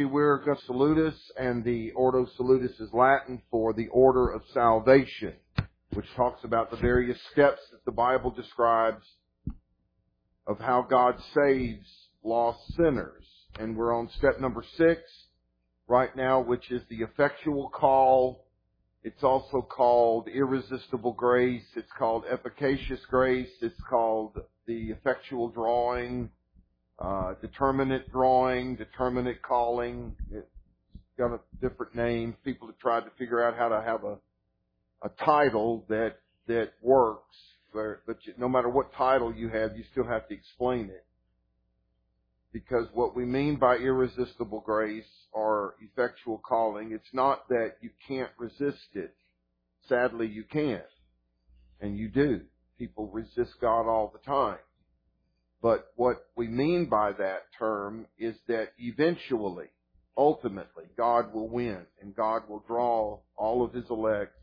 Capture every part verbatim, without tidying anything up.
We're Augustus Salutis, and the Ordo Salutis is Latin for the order of salvation, which talks about the various steps that the Bible describes of how God saves lost sinners. And we're on step number six right now, which is the effectual call. It's also called irresistible grace. It's called efficacious grace. It's called the effectual drawing. Uh, determinate drawing, determinate calling. It's got a different name. People have tried to figure out how to have a, a title that, that works. For, but you, no matter what title you have, you still have to explain it. Because what we mean by irresistible grace or effectual calling, it's not that you can't resist it. Sadly, you can. And you do. People resist God all the time. But what we mean by that term is that eventually, ultimately, God will win and God will draw all of His elect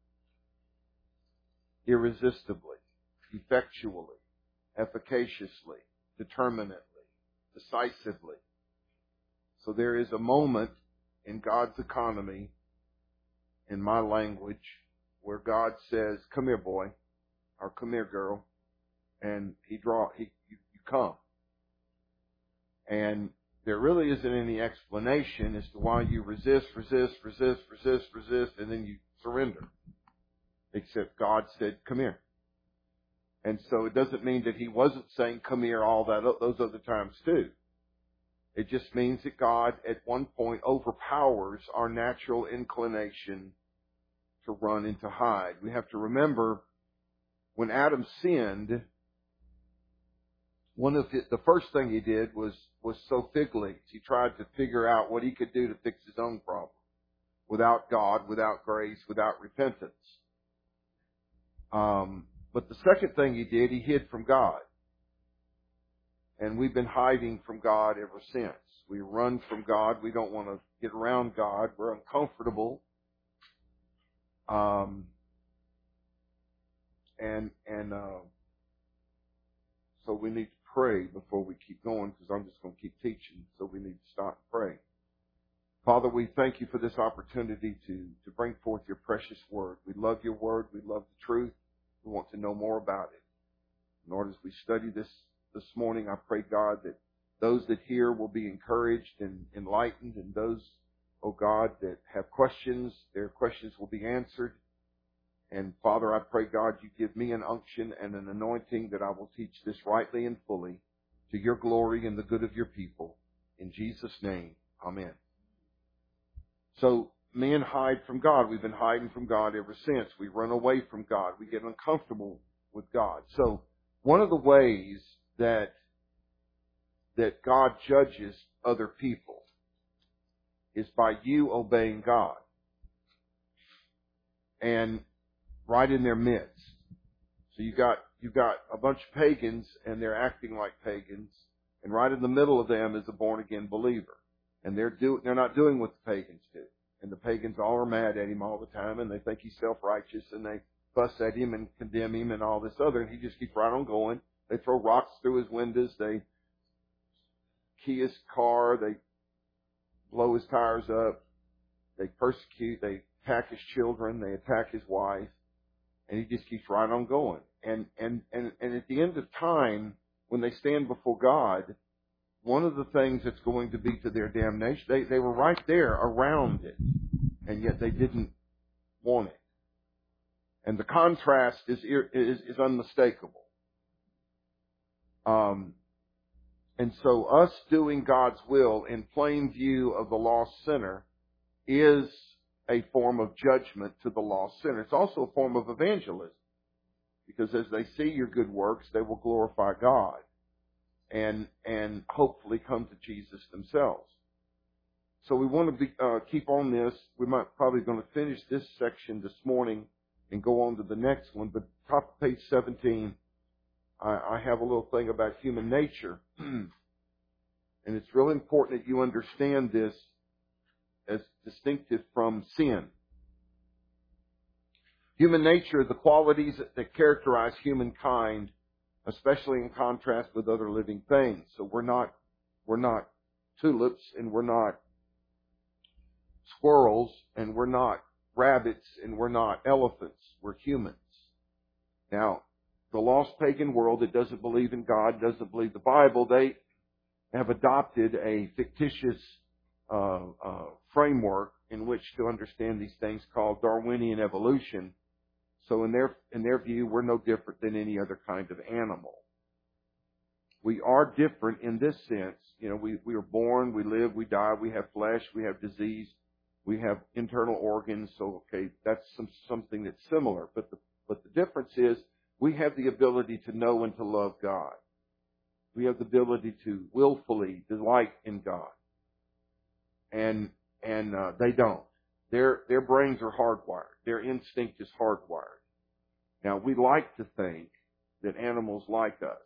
irresistibly, effectually, efficaciously, determinately, decisively. So there is a moment in God's economy, in my language, where God says, "Come here, boy," or "Come here, girl," and He draw He. Come. And there really isn't any explanation as to why you resist, resist, resist, resist, resist, and then you surrender. Except God said, "Come here." And so it doesn't mean that He wasn't saying, "Come here," all that, those other times too. It just means that God at one point overpowers our natural inclination to run and to hide. We have to remember when Adam sinned, One of his, the first thing he did was, was sow fig leaves. He tried to figure out what he could do to fix his own problem. Without God, without grace, without repentance. Um, but the second thing he did, he hid from God. And we've been hiding from God ever since. We run from God. We don't want to get around God. We're uncomfortable. Um, and, and, uh, so we need to pray before we keep going, because I'm just going to keep teaching, so we need to stop and pray. Father, we thank You for this opportunity to, to bring forth Your precious word. We love Your word. We love the truth. We want to know more about it. Lord, as we study this this morning, I pray, God, that those that hear will be encouraged and enlightened, and those, oh God, that have questions, their questions will be answered. And Father, I pray, God, You give me an unction and an anointing that I will teach this rightly and fully to Your glory and the good of Your people. In Jesus' name, amen. So men hide from God. We've been hiding from God ever since. We run away from God. We get uncomfortable with God. So one of the ways that, that God judges other people is by you obeying God. And right in their midst. So you got you got a bunch of pagans, and they're acting like pagans, and right in the middle of them is a born again believer, and they're do they're not doing what the pagans do, and the pagans all are mad at him all the time, and they think he's self-righteous, and they fuss at him and condemn him and all this other, and he just keeps right on going. They throw rocks through his windows, they key his car, they blow his tires up, they persecute, they attack his children, they attack his wife. And he just keeps right on going. And, and, and, and at the end of time, when they stand before God, one of the things that's going to be to their damnation, they, they were right there around it, and yet they didn't want it. And the contrast is, is, is unmistakable. Um, and so us doing God's will in plain view of the lost sinner is a form of judgment to the lost sinner. It's also a form of evangelism, because as they see your good works, they will glorify God and and hopefully come to Jesus themselves. So we want to be, uh, keep on this. We might probably going to finish this section this morning and go on to the next one. But top of page seventeen, I, I have a little thing about human nature, and it's really important that you understand this as distinctive from sin. Human nature, the qualities that characterize humankind, especially in contrast with other living things. So we're not, we're not tulips, and we're not squirrels, and we're not rabbits, and we're not elephants. We're humans. Now, the lost pagan world that doesn't believe in God, doesn't believe the Bible, they have adopted a fictitious uh, uh, framework in which to understand these things called Darwinian evolution. So in their in their view, we're no different than any other kind of animal. We are different in this sense. You know, we, we are born, we live, we die, we have flesh, we have disease, we have internal organs. So, okay, that's some, something that's similar. But the, but the difference is we have the ability to know and to love God. We have the ability to willfully delight in God. And, and, uh, they don't. Their, their brains are hardwired. Their instinct is hardwired. Now, we like to think that animals like us.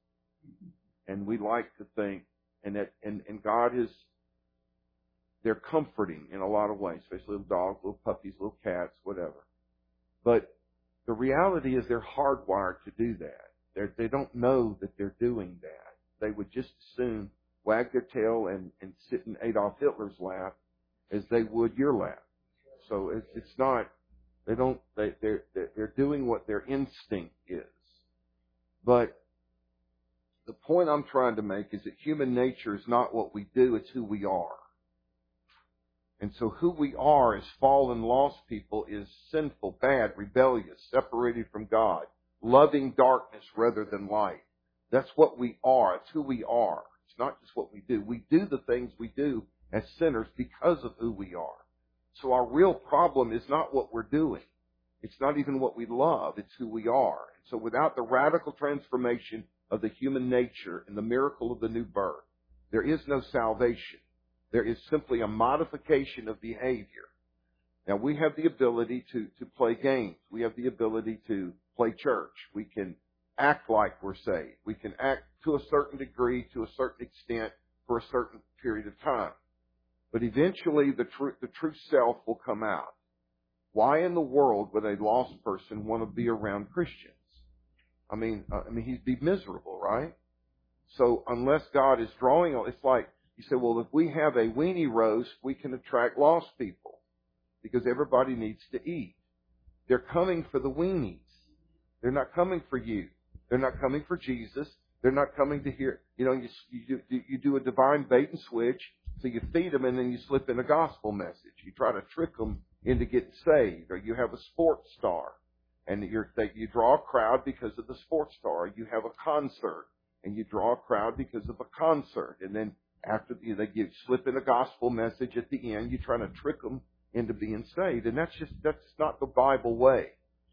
And we like to think, and that, and, and God is, they're comforting in a lot of ways, especially little dogs, little puppies, little cats, whatever. But the reality is they're hardwired to do that. They're, they don't know that they're doing that. They would just as soon wag their tail and, and sit in Adolf Hitler's lap as they would your lap. So it's, it's not, they don't, they, they're, they're doing what their instinct is. But the point I'm trying to make is that human nature is not what we do, it's who we are. And so who we are as fallen, lost people is sinful, bad, rebellious, separated from God, loving darkness rather than light. That's what we are. It's who we are. It's not just what we do. We do the things we do as sinners because of who we are. So our real problem is not what we're doing. It's not even what we love. It's who we are. And so without the radical transformation of the human nature and the miracle of the new birth, there is no salvation. There is simply a modification of behavior. Now, we have the ability to, to play games. We have the ability to play church. We can act like we're saved. We can act to a certain degree, to a certain extent, for a certain period of time. But eventually, the true, the true self will come out. Why in the world would a lost person want to be around Christians? I mean, uh, I mean, he'd be miserable, right? So unless God is drawing, it's like you say, well, if we have a weenie roast, we can attract lost people because everybody needs to eat. They're coming for the weenies. They're not coming for you. They're not coming for Jesus. They're not coming to hear. You know, you, you do you do a divine bait and switch. So you feed them and then you slip in a gospel message. You try to trick them into getting saved, or you have a sports star. And you're, that you draw a crowd because of the sports star. You have a concert, and you draw a crowd because of a concert. And then after you, they give, slip in a gospel message at the end, you're trying to trick them into being saved. And that's just that's not the Bible way.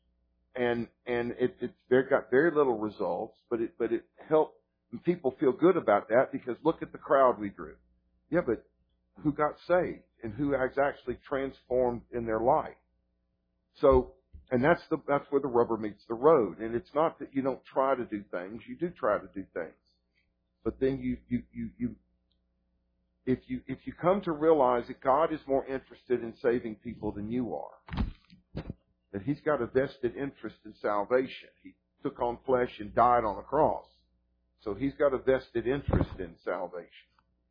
And and it it's very, got very little results, but it but it helped people feel good about that because look at the crowd we drew. Yeah, but who got saved and who has actually transformed in their life? So. And that's the that's where the rubber meets the road. And it's not that you don't try to do things. You do try to do things. But then you you you, you if you if you come to realize that God is more interested in saving people than you are, that He's got a vested interest in salvation. He took on flesh and died on the cross. So He's got a vested interest in salvation.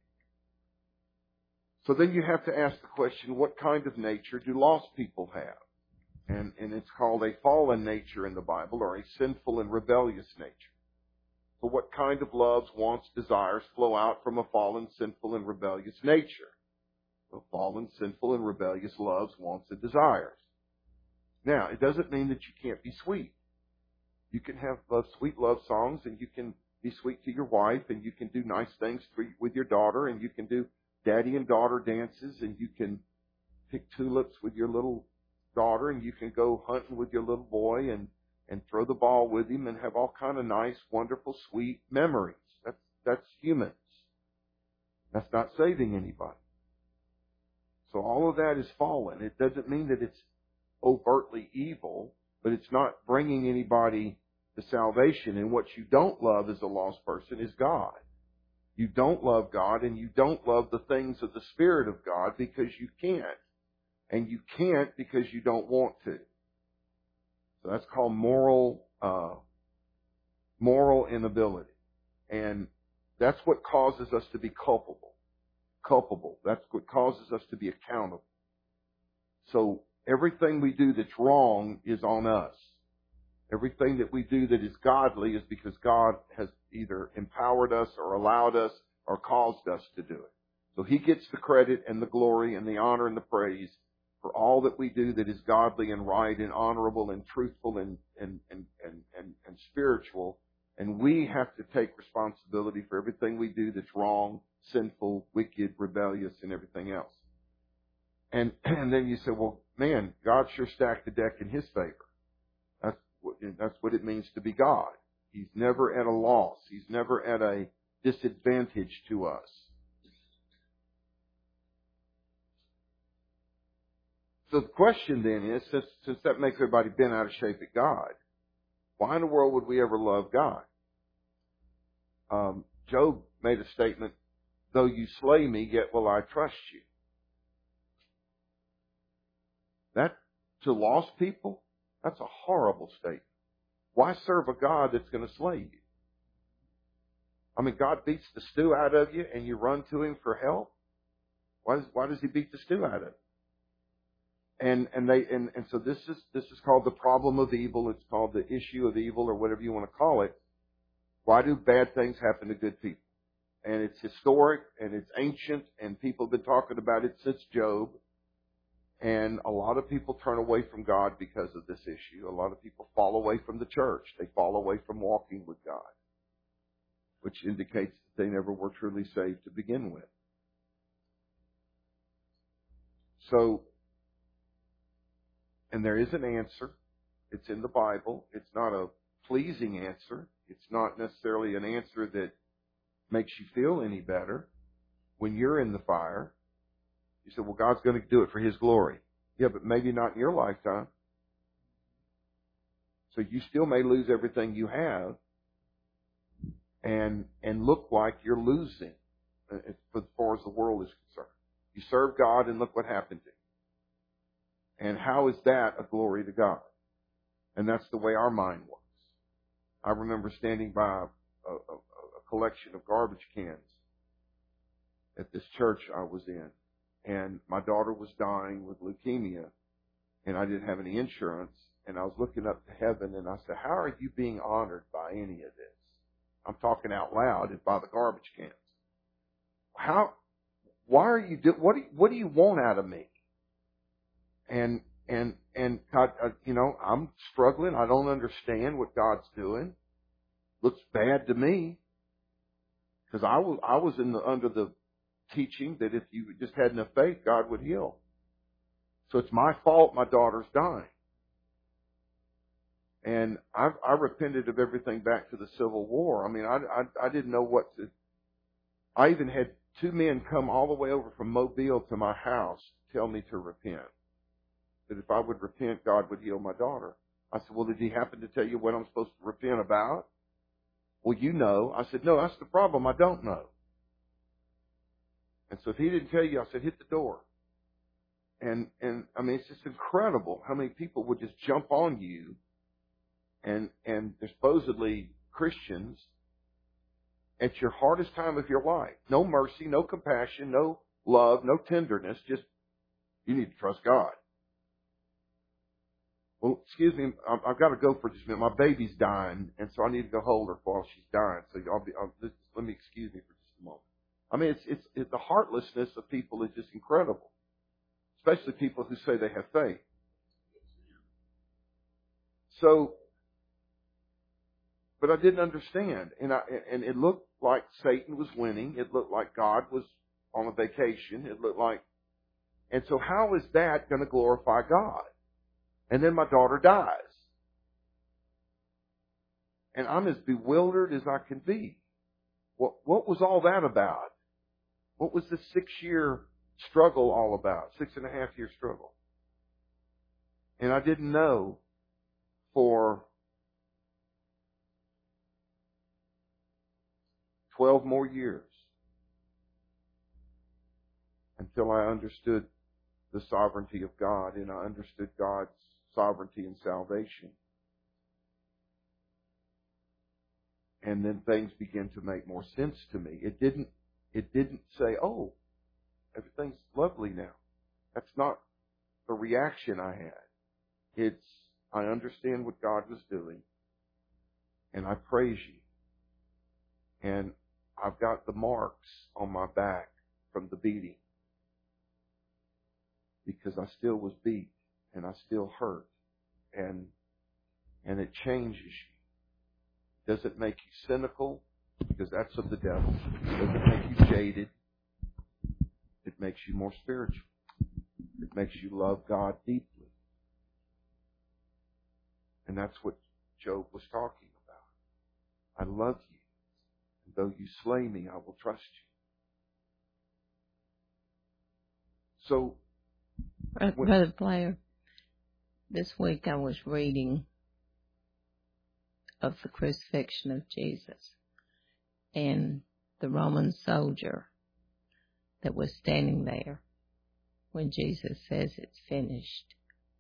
So then you have to ask the question, what kind of nature do lost people have? And, and it's called a fallen nature in the Bible, or a sinful and rebellious nature. So what kind of loves, wants, desires flow out from a fallen, sinful, and rebellious nature? Well, fallen, sinful, and rebellious loves, wants, and desires. Now, it doesn't mean that you can't be sweet. You can have uh, sweet love songs, and you can be sweet to your wife, and you can do nice things for, with your daughter, and you can do daddy and daughter dances, and you can pick tulips with your little daughter, and you can go hunting with your little boy and, and throw the ball with him and have all kind of nice, wonderful, sweet memories. That's, that's humans. That's not saving anybody. So all of that is fallen. It doesn't mean that it's overtly evil, but it's not bringing anybody to salvation. And what you don't love as a lost person is God. You don't love God, and you don't love the things of the Spirit of God because you can't. And you can't because you don't want to. So that's called moral, uh, moral inability. And that's what causes us to be culpable. Culpable. That's what causes us to be accountable. So everything we do that's wrong is on us. Everything that we do that is godly is because God has either empowered us or allowed us or caused us to do it. So He gets the credit and the glory and the honor and the praise for all that we do that is godly and right and honorable and truthful and, and, and, and, and, and spiritual. And we have to take responsibility for everything we do that's wrong, sinful, wicked, rebellious, and everything else. And, and then you say, well, man, God sure stacked the deck in His favor. That's what, that's what it means to be God. He's never at a loss. He's never at a disadvantage to us. So the question then is, since, since that makes everybody bent out of shape at God, why in the world would we ever love God? Um, Job made a statement, though you slay me, yet will I trust you. That, to lost people, that's a horrible statement. Why serve a God that's going to slay you? I mean, God beats the stew out of you and you run to Him for help? Why does, why does He beat the stew out of you? And, and they, and, and so this is, this is called the problem of evil. It's called the issue of evil or whatever you want to call it. Why do bad things happen to good people? And it's historic and it's ancient and people have been talking about it since Job. And a lot of people turn away from God because of this issue. A lot of people fall away from the church. They fall away from walking with God, which indicates that they never were truly saved to begin with. So, and there is an answer. It's in the Bible. It's not a pleasing answer. It's not necessarily an answer that makes you feel any better. When you're in the fire, you say, well, God's going to do it for His glory. Yeah, but maybe not in your lifetime. So you still may lose everything you have and and look like you're losing as far as the world is concerned. You serve God and look what happened to you. And how is that a glory to God? And that's the way our mind works. I remember standing by a, a, a collection of garbage cans at this church I was in. And my daughter was dying with leukemia. And I didn't have any insurance. And I was looking up to heaven and I said, how are you being honored by any of this? I'm talking out loud and by the garbage cans. How, why are you do, what do you, what do you want out of me? And, and, and God, uh, you know, I'm struggling. I don't understand what God's doing. Looks bad to me. Cause I was, I was in the, under the teaching that if you just had enough faith, God would heal. So it's my fault my daughter's dying. And I, I repented of everything back to the Civil War. I mean, I, I, I didn't know what to, I even had two men come all the way over from Mobile to my house to tell me to repent. That if I would repent, God would heal my daughter. I said, well, did He happen to tell you what I'm supposed to repent about? Well, you know. I said, no, that's the problem. I don't know. And so if He didn't tell you, I said, hit the door. And, and I mean, it's just incredible how many people would just jump on you and, and they're supposedly Christians at your hardest time of your life. No mercy, no compassion, no love, no tenderness. Just, you need to trust God. Well, excuse me, I've got to go for just a minute. My baby's dying, and so I need to go hold her while she's dying. So I'll be, I'll, just, let me excuse me for just a moment. I mean, it's, it's, it's the heartlessness of people is just incredible, especially people who say they have faith. So, but I didn't understand, and I, and it looked like Satan was winning. It looked like God was on a vacation. It looked like, and so how is that going to glorify God? And then my daughter dies. And I'm as bewildered as I can be. What, what was all that about? What was this six-year struggle all about? Six and a half year struggle. And I didn't know for twelve more years until I understood the sovereignty of God and I understood God's sovereignty and salvation. And then things began to make more sense to me. It didn't, it didn't say, oh, everything's lovely now. That's not the reaction I had. It's, I understand what God was doing, and I praise you. And I've got the marks on my back from the beating because I still was beat and I still hurt, and and it changes you. Does it make you cynical? Because that's of the devil. Does it make you jaded? It makes you more spiritual. It makes you love God deeply. And that's what Job was talking about. I love you. And though you slay me, I will trust you. So, when, Brother Blair, this week I was reading of the crucifixion of Jesus and the Roman soldier that was standing there when Jesus says it's finished.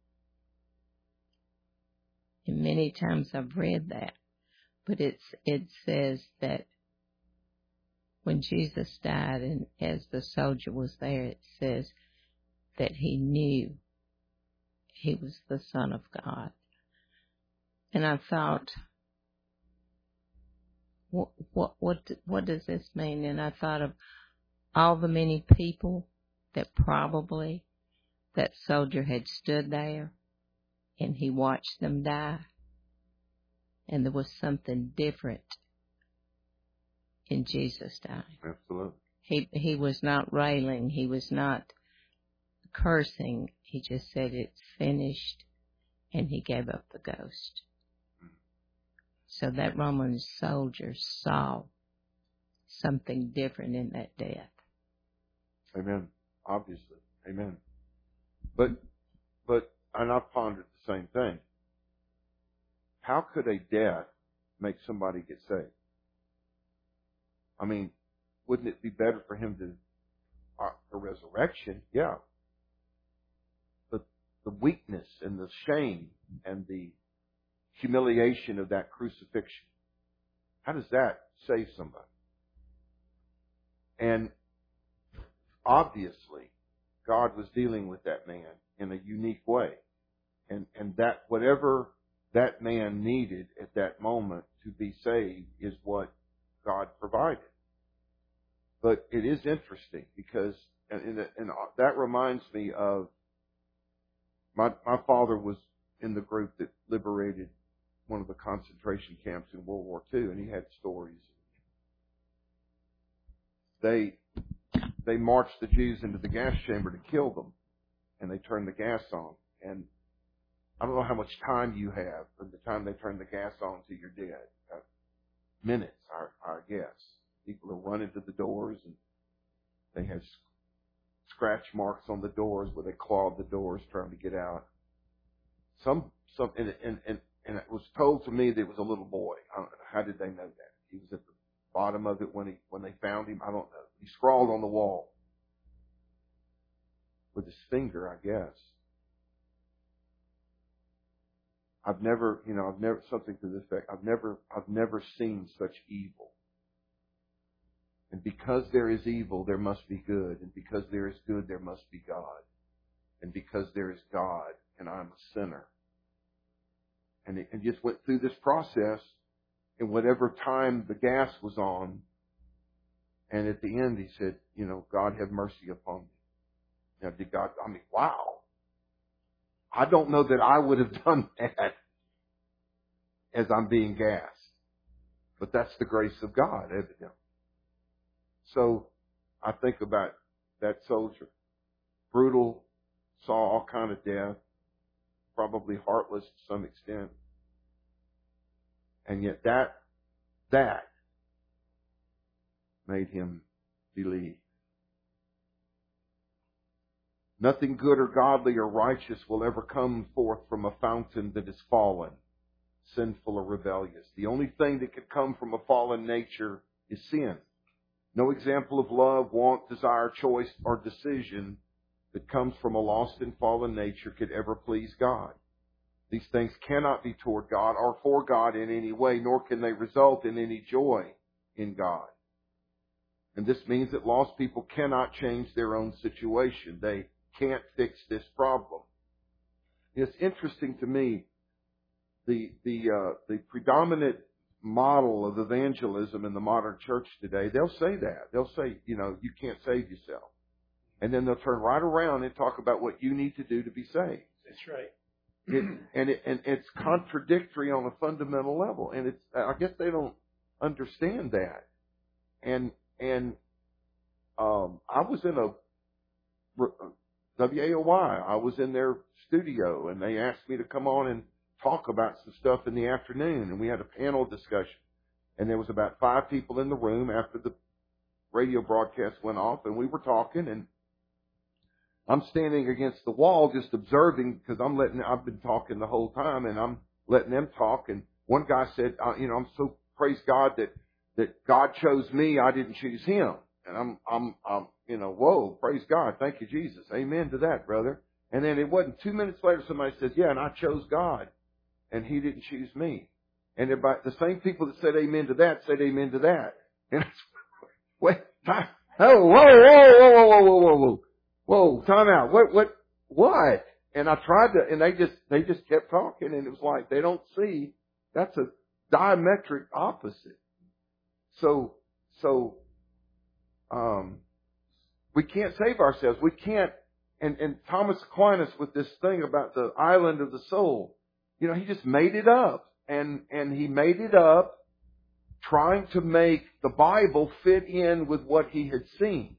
And many times I've read that, but it's it says that when Jesus died and as the soldier was there, it says that he knew he was the Son of God. And I thought, what what what what does this mean? And I thought of all the many people that probably that soldier had stood there and he watched them die. And there was something different in Jesus dying. Absolutely. He he was not railing. He was not cursing. He just said it's finished, and he gave up the ghost. So that Roman soldier saw something different in that death. Amen. Obviously. Amen. But, but, and I've pondered the same thing. How could a death make somebody get saved? I mean, wouldn't it be better for him to, uh, a resurrection? Yeah. But the weakness and the shame and the humiliation of that crucifixion, how does that save somebody? And obviously, God was dealing with that man in a unique way. And, and that whatever that man needed at that moment to be saved is what God provided. But it is interesting because, and, and that reminds me of, my, my father was in the group that liberated one of the concentration camps in World War Two, and he had stories. They, they marched the Jews into the gas chamber to kill them, and they turned the gas on. And I don't know how much time you have from the time they turn the gas on to you're dead. Uh, minutes, I, I guess. People are running to the doors, and they had scratch marks on the doors where they clawed the doors trying to get out. Some, some, and, and, and, and it was told to me that it was a little boy. I don't know. How did they know that? He was at the bottom of it when he, when they found him. I don't know. He scrawled on the wall with his finger, I guess. I've never, you know, I've never, something to this effect. I've never, I've never seen such evil. And because there is evil, there must be good. And because there is good, there must be God. And because there is God, and I'm a sinner. And it and just went through this process in whatever time the gas was on. And at the end, he said, you know, God have mercy upon me. Now, did God, I mean, wow. I don't know that I would have done that as I'm being gassed. But that's the grace of God, evidently. So I think about that soldier. Brutal, saw all kind of death, probably heartless to some extent. And yet that, that made him believe. Nothing good or godly or righteous will ever come forth from a fountain that is fallen, sinful or rebellious. The only thing that could come from a fallen nature is sin. No example of love, want, desire, choice, or decision that comes from a lost and fallen nature could ever please God. These things cannot be toward God or for God in any way, nor can they result in any joy in God. And this means that lost people cannot change their own situation. They can't fix this problem. It's interesting to me, the the uh, the predominant model of evangelism in the modern church today. They'll say that. They'll say, you know, you can't save yourself. And then they'll turn right around and talk about what you need to do to be saved. That's right. It, and it, and it's contradictory on a fundamental level. And it's, I guess they don't understand that. And, and, um, I was in a, W A O Y, I was in their studio and they asked me to come on and talk about some stuff in the afternoon. And we had a panel discussion. And there was about five people in the room after the radio broadcast went off, and we were talking, and I'm standing against the wall just observing because I'm letting, I've been talking the whole time and I'm letting them talk. And one guy said, uh, you know, I'm so praise God that, that God chose me. I didn't choose him. And I'm, I'm, I'm, you know, whoa, praise God. Thank you, Jesus. Amen to that, brother. And then it wasn't two minutes later, somebody says, yeah, and I chose God and he didn't choose me. And about the same people that said amen to that said amen to that. And wait, time, oh, whoa, whoa, whoa, whoa, whoa, whoa, whoa. Whoa, time out. What, what, what? And I tried to, and they just, they just kept talking, and it was like, they don't see, that's a diametric opposite. So, so, um, we can't save ourselves. We can't, and, and Thomas Aquinas with this thing about the island of the soul, you know, he just made it up, and, and he made it up trying to make the Bible fit in with what he had seen.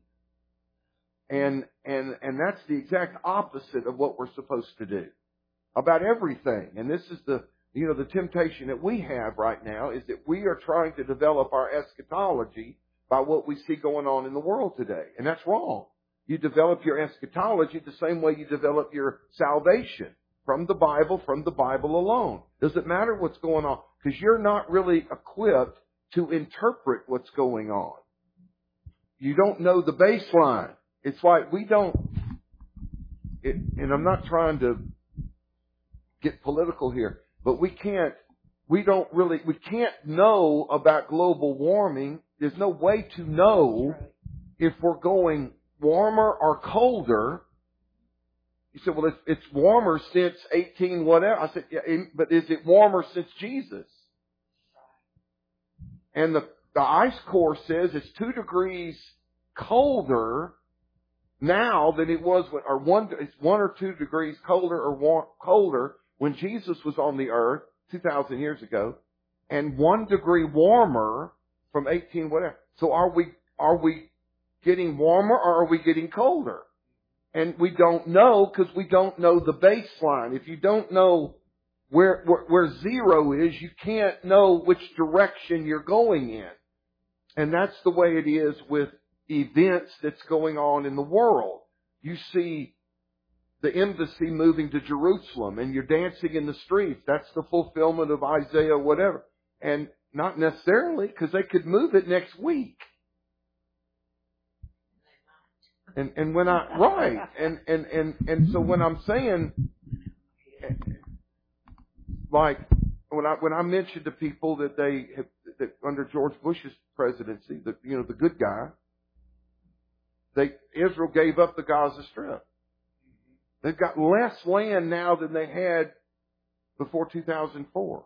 And, and, and that's the exact opposite of what we're supposed to do about everything. And this is the, you know, the temptation that we have right now is that we are trying to develop our eschatology by what we see going on in the world today. And that's wrong. You develop your eschatology the same way you develop your salvation from the Bible, from the Bible alone. Does it matter what's going on? Because you're not really equipped to interpret what's going on. You don't know the baseline. It's like we don't, it, and I'm not trying to get political here, but we can't, we don't really, we can't know about global warming. There's no way to know if we're going warmer or colder. You said, well, it's, it's warmer since eighteen whatever. I said, yeah, but is it warmer since Jesus? And the, the ice core says it's two degrees colder now than it was, when, or one, it's one or two degrees colder or warm, colder when Jesus was on the earth two thousand years ago, and one degree warmer from eighteen whatever. So are we, are we getting warmer or are we getting colder? And we don't know because we don't know the baseline. If you don't know where, where, where zero is, you can't know which direction you're going in. And that's the way it is with events that's going on in the world. You see the embassy moving to Jerusalem and you're dancing in the streets. That's the fulfillment of Isaiah, whatever. And not necessarily, because they could move it next week. And, and when I, right. And, and, and, and so when I'm saying, like, when I, when I mentioned to people that they have, that under George Bush's presidency, the, you know, the good guy, They, Israel gave up the Gaza Strip. They've got less land now than they had before two thousand four.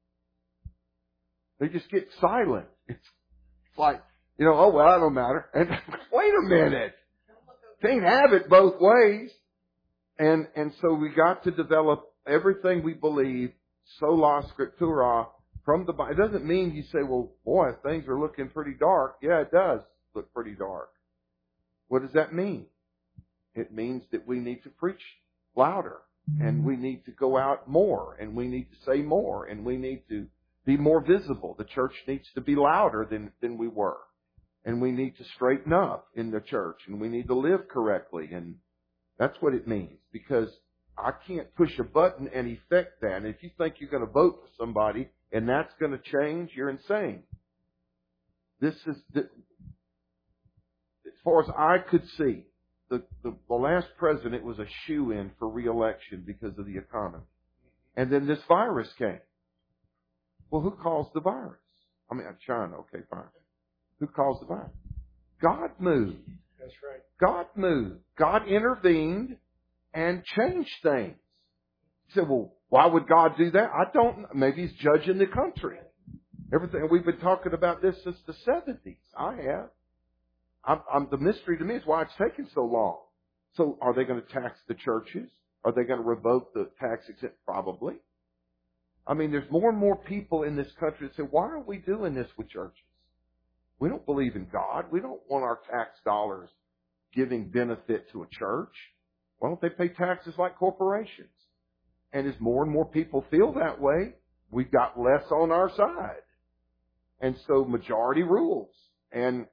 They just get silent. It's like, you know, oh, well, that don't matter. And wait a minute. Can't have it both ways. And, and so we got to develop everything we believe, sola scriptura, from the Bible. It doesn't mean you say, well, boy, things are looking pretty dark. Yeah, it does look pretty dark. What does that mean? It means that we need to preach louder, and we need to go out more, and we need to say more, and we need to be more visible. The church needs to be louder than, than we were. And we need to straighten up in the church, and we need to live correctly. And that's what it means, because I can't push a button and effect that. And if you think you're going to vote for somebody and that's going to change, you're insane. This is, the, as far as I could see, the, the, the last president was a shoo-in for re-election because of the economy. And then this virus came. Well, who caused the virus? I mean, China, okay, fine. Who caused the virus? God moved. That's right. God moved. God intervened and changed things. You say, well, why would God do that? I don't know. Maybe He's judging the country. Everything. We've been talking about this since the seventies. I have. I'm, I'm, the mystery to me is why it's taking so long. So are they going to tax the churches? Are they going to revoke the tax exempt? Probably. I mean, there's more and more people in this country that say, why are we doing this with churches? We don't believe in God. We don't want our tax dollars giving benefit to a church. Why don't they pay taxes like corporations? And as more and more people feel that way, we've got less on our side. And so majority rules. And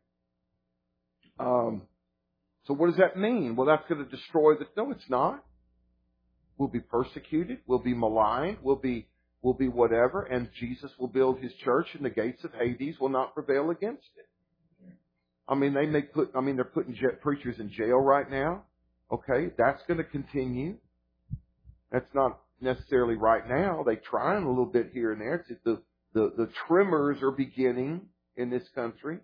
um, so what does that mean? Well, that's going to destroy the... No, it's not. We'll be persecuted. We'll be maligned. We'll be, we'll be whatever. And Jesus will build His church, and the gates of Hades will not prevail against it. I mean, they may put... I mean, they're putting preachers in jail right now. Okay, that's going to continue. That's not necessarily right now. They're trying a little bit here and there. It's the, the, the tremors are beginning in this country.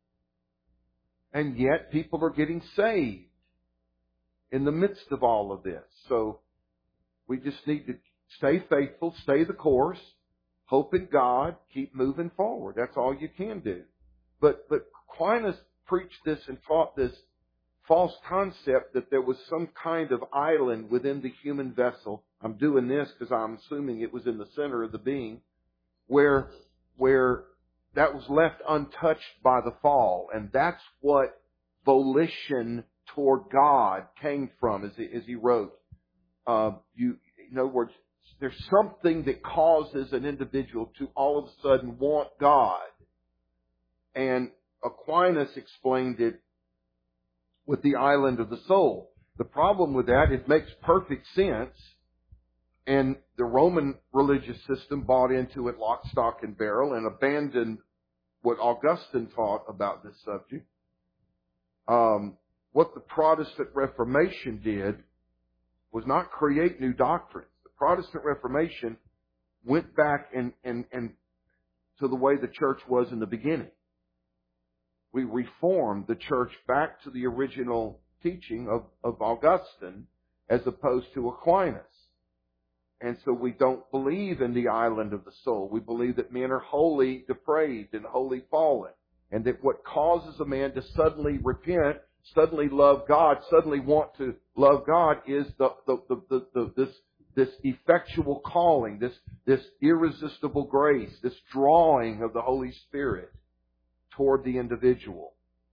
And yet people are getting saved in the midst of all of this. So we just need to stay faithful, stay the course, hope in God, keep moving forward. That's all you can do. But, but Aquinas preached this and taught this false concept that there was some kind of island within the human vessel. I'm doing this because I'm assuming it was in the center of the being, where where that was left untouched by the fall, and that's what volition toward God came from, as he, as he wrote. Uh, you, in other words, there's something that causes an individual to all of a sudden want God, and Aquinas explained it with the island of the soul. The problem with that, it makes perfect sense, and the Roman religious system bought into it lock, stock, and barrel and abandoned what Augustine taught about this subject. Um, what the Protestant Reformation did was not create new doctrines. The Protestant Reformation went back and, and, and to the way the church was in the beginning. We reformed the church back to the original teaching of, of Augustine as opposed to Aquinas. And so we don't believe in the island of the soul. We believe that men are wholly depraved and wholly fallen. And that what causes a man to suddenly repent, suddenly love God, suddenly want to love God is the, the, the, the, the this, this effectual calling, this, this irresistible grace, this drawing of the Holy Spirit toward the individual.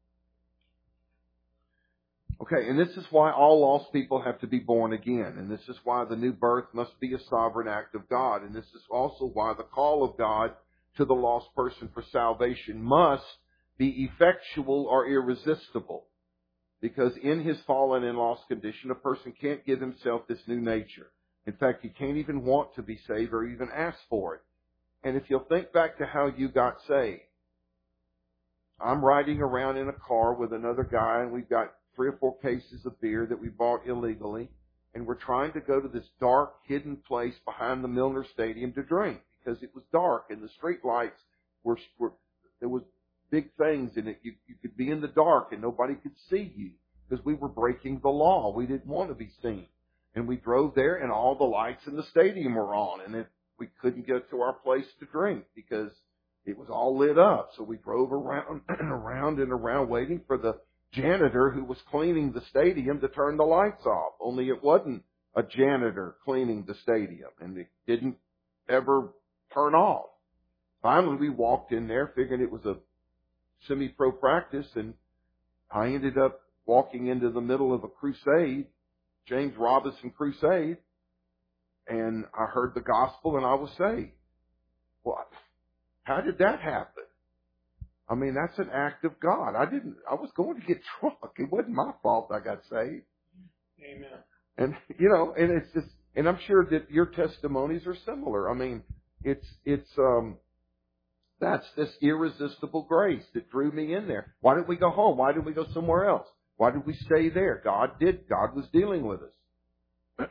Okay, and this is why all lost people have to be born again. And this is why the new birth must be a sovereign act of God. And this is also why the call of God to the lost person for salvation must be effectual or irresistible. Because in his fallen and lost condition, a person can't give himself this new nature. In fact, he can't even want to be saved or even ask for it. And if you'll think back to how you got saved, I'm riding around in a car with another guy, and we've got three or four cases of beer that we bought illegally, and we're trying to go to this dark, hidden place behind the Milner Stadium to drink because it was dark and the street lights were, were there was big things in it. You, you could be in the dark and nobody could see you because we were breaking the law. We didn't want to be seen. And we drove there, and all the lights in the stadium were on, and it, we couldn't get to our place to drink because it was all lit up. So we drove around and around and around waiting for the janitor who was cleaning the stadium to turn the lights off. Only it wasn't a janitor cleaning the stadium, and it didn't ever turn off. Finally, we walked in there figuring it was a semi-pro practice, and I ended up walking into the middle of a crusade, James Robinson crusade, and I heard the gospel and I was saved. Well, how did that happen? I mean, that's an act of God. I didn't, I was going to get drunk. It wasn't my fault I got saved. Amen. And, you know, and it's just, and I'm sure that your testimonies are similar. I mean, it's, it's, um, that's this irresistible grace that drew me in there. Why didn't we go home? Why didn't we go somewhere else? Why did we stay there? God did. God was dealing with us.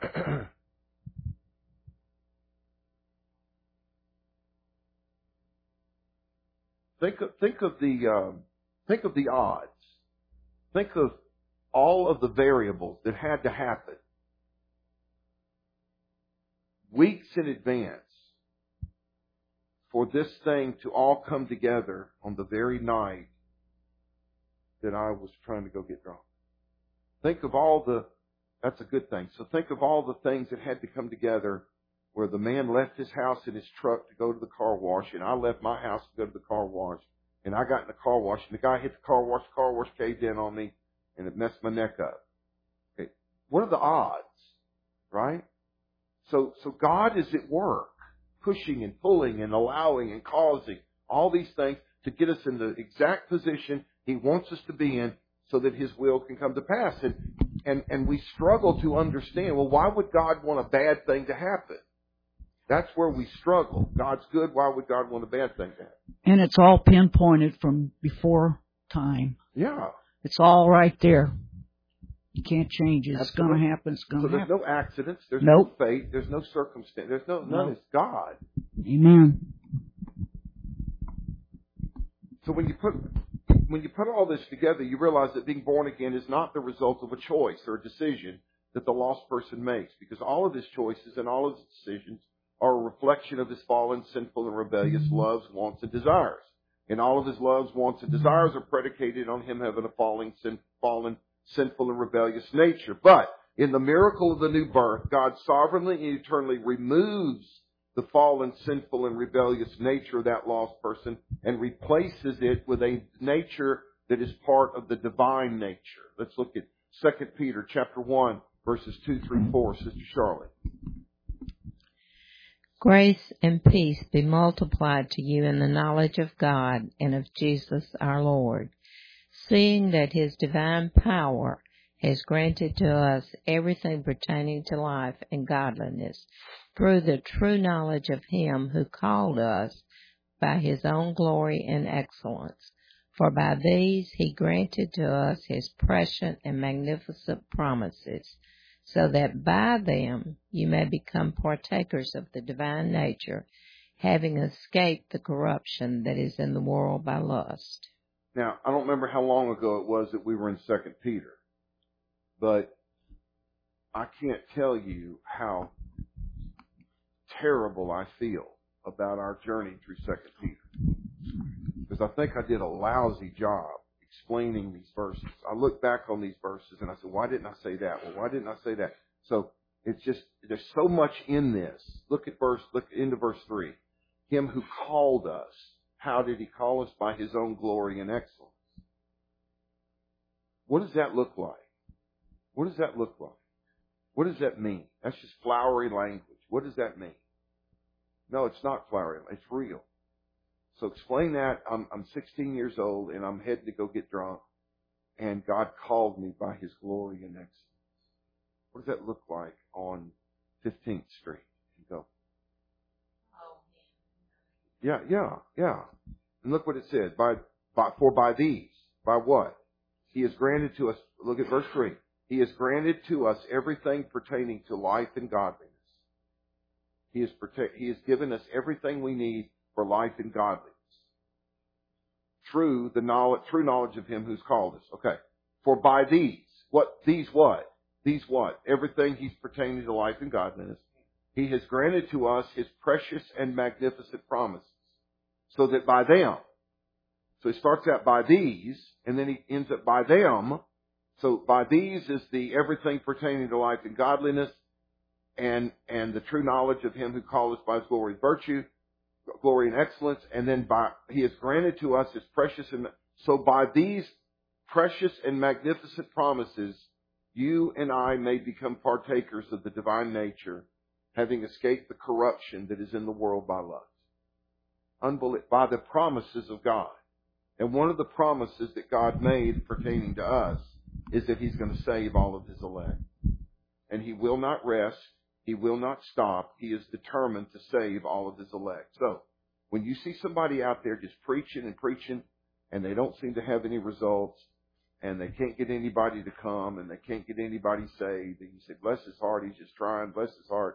Think of, think of the um, think of the odds. Think of all of the variables that had to happen weeks in advance for this thing to all come together on the very night that I was trying to go get drunk. Think of all the, that's a good thing. So think of all the things that had to come together where the man left his house in his truck to go to the car wash, and I left my house to go to the car wash, and I got in the car wash, and the guy hit the car wash, the car wash caved in on me, and it messed my neck up. Okay. What are the odds? Right? So, so God is at work, pushing and pulling and allowing and causing all these things to get us in the exact position He wants us to be in so that His will can come to pass. And, and, and we struggle to understand, well, why would God want a bad thing to happen? That's where we struggle. God's good. Why would God want a bad thing to happen? And it's all pinpointed from before time. Yeah. It's all right there. You can't change it. It's going to happen. It's going so to happen. happen. There's no accidents. There's nope. no fate. There's no circumstance. There's no, none. Nope. It's God. Amen. So when you put when you put all this together, you realize that being born again is not the result of a choice or a decision that the lost person makes, because all of his choices and all of his decisions are a reflection of his fallen, sinful, and rebellious loves, wants, and desires. And all of his loves, wants, and desires are predicated on him having a fallen, sin, fallen, sinful, and rebellious nature. But in the miracle of the new birth, God sovereignly and eternally removes the fallen, sinful, and rebellious nature of that lost person and replaces it with a nature that is part of the divine nature. Let's look at Second Peter chapter one, verses two through four, Sister Charlotte. Grace and peace be multiplied to you in the knowledge of God and of Jesus our Lord, seeing that His divine power has granted to us everything pertaining to life and godliness through the true knowledge of Him who called us by His own glory and excellence. For by these He granted to us His precious and magnificent promises, so that by them you may become partakers of the divine nature, having escaped the corruption that is in the world by lust. Now, I don't remember how long ago it was that we were in Second Peter, but I can't tell you how terrible I feel about our journey through Second Peter, because I think I did a lousy job explaining these verses. I look back on these verses and I said, why didn't I say that? Well, why didn't I say that? So it's just, there's so much in this. Look at verse, look into verse three. Him who called us. How did He call us? By His own glory and excellence. What does that look like? What does that look like? What does that mean? That's just flowery language. What does that mean? No, it's not flowery. It's real. So explain that. I'm, I'm sixteen years old and I'm heading to go get drunk, and God called me by His glory and excellence. What does that look like on fifteenth Street? You go. Yeah, yeah, yeah. And look what it said. By, by, for by these, by what? He has granted to us, look at verse three. He has granted to us everything pertaining to life and godliness. He has, protect, he has given us everything we need for life and godliness. Through the knowledge, true knowledge of Him who's called us. Okay. For by these, what, these what? These what? Everything He's pertaining to life and godliness. He has granted to us His precious and magnificent promises, so that by them, so He starts out by these, and then He ends up by them. So by these is the everything pertaining to life and godliness, and, and the true knowledge of Him who called us by His glory and virtue, glory and excellence, and then by, He has granted to us His precious and, so by these precious and magnificent promises, you and I may become partakers of the divine nature, having escaped the corruption that is in the world by lust. Unbelief, by the promises of God. And one of the promises that God made pertaining to us is that He's going to save all of His elect. And He will not rest. He will not stop. He is determined to save all of His elect. So, when you see somebody out there just preaching and preaching, and they don't seem to have any results, and they can't get anybody to come, and they can't get anybody saved, and you say, bless his heart, he's just trying, bless his heart.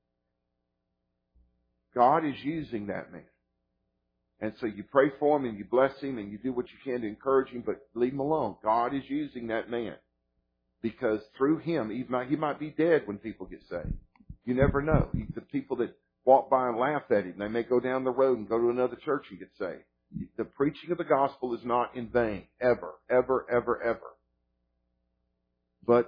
God is using that man. And so you pray for him, and you bless him, and you do what you can to encourage him, but leave him alone. God is using that man. Because through him, even he might be dead when people get saved. You never know. The people that walk by and laugh at him, they may go down the road and go to another church and get saved. The preaching of the gospel is not in vain, ever, ever, ever, ever. But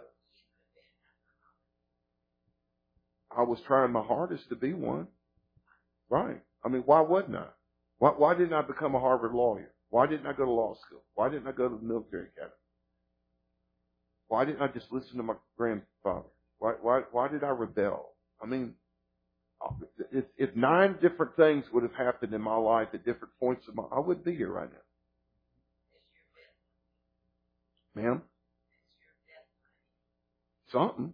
I was trying my hardest to be one. Right. I mean, why wouldn't I? Why, why didn't I become a Harvard lawyer? Why didn't I go to law school? Why didn't I go to the military academy? Why didn't I just listen to my grandfather? Why, why, why did I rebel? I mean, if, if nine different things would have happened in my life at different points of my, I wouldn't be here right now. Ma'am? Something.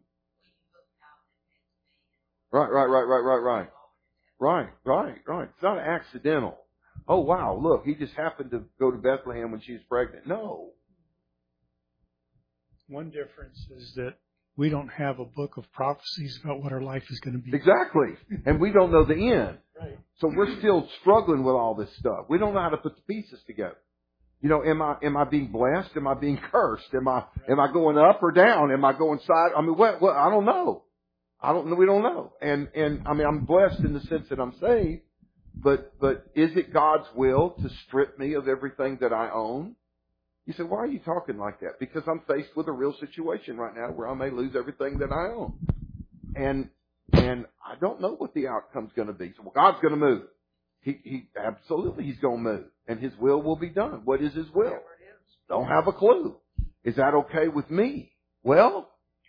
Right, right, right, right, right, right. Right, right, right. It's not accidental. Oh, wow, look, he just happened to go to Bethlehem when she was pregnant. No. One difference is that we don't have a book of prophecies about what our life is going to be. Exactly. And we don't know the end. Right. So we're still struggling with all this stuff. We don't know how to put the pieces together. You know, am I am I being blessed? Am I being cursed? Am I am I going up or down? Am I going side? I mean, what? What? I don't know. I don't know. We don't know. And and I mean, I'm blessed in the sense that I'm saved. But but is it God's will to strip me of everything that I own? You say, why are you talking like that? Because I'm faced with a real situation right now where I may lose everything that I own. And and I don't know what the outcome's going to be. So well, God's going to move. He, he absolutely He's going to move. And His will will be done. What is His will? Don't have a clue. Is that okay with me? Well,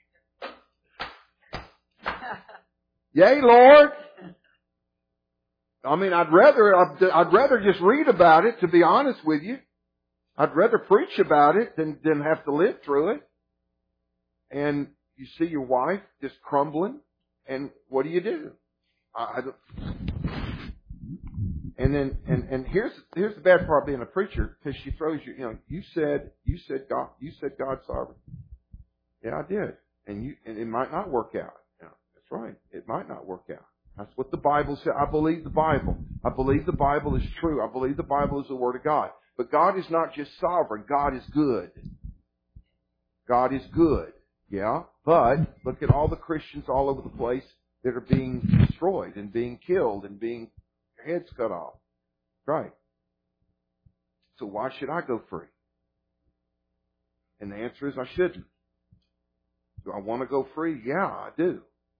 yay, Lord. I mean, I'd rather I'd, I'd rather just read about it, to be honest with you. I'd rather preach about it than, than have to live through it. And you see your wife just crumbling, and what do you do? I, I don't, and then and, and here's here's the bad part of being a preacher, because she throws you. You know, you said you said God you said God's sovereign. Yeah, I did, and you and it might not work out. Yeah, that's right. It might not work out. That's what the Bible said. I believe the Bible. I believe the Bible is true. I believe the Bible is the Word of God. But God is not just sovereign. God is good. God is good. Yeah. But look at all the Christians all over the place that are being destroyed and being killed and being their heads cut off. Right. So why should I go free? And the answer is I shouldn't. Do I want to go free? Yeah, I do.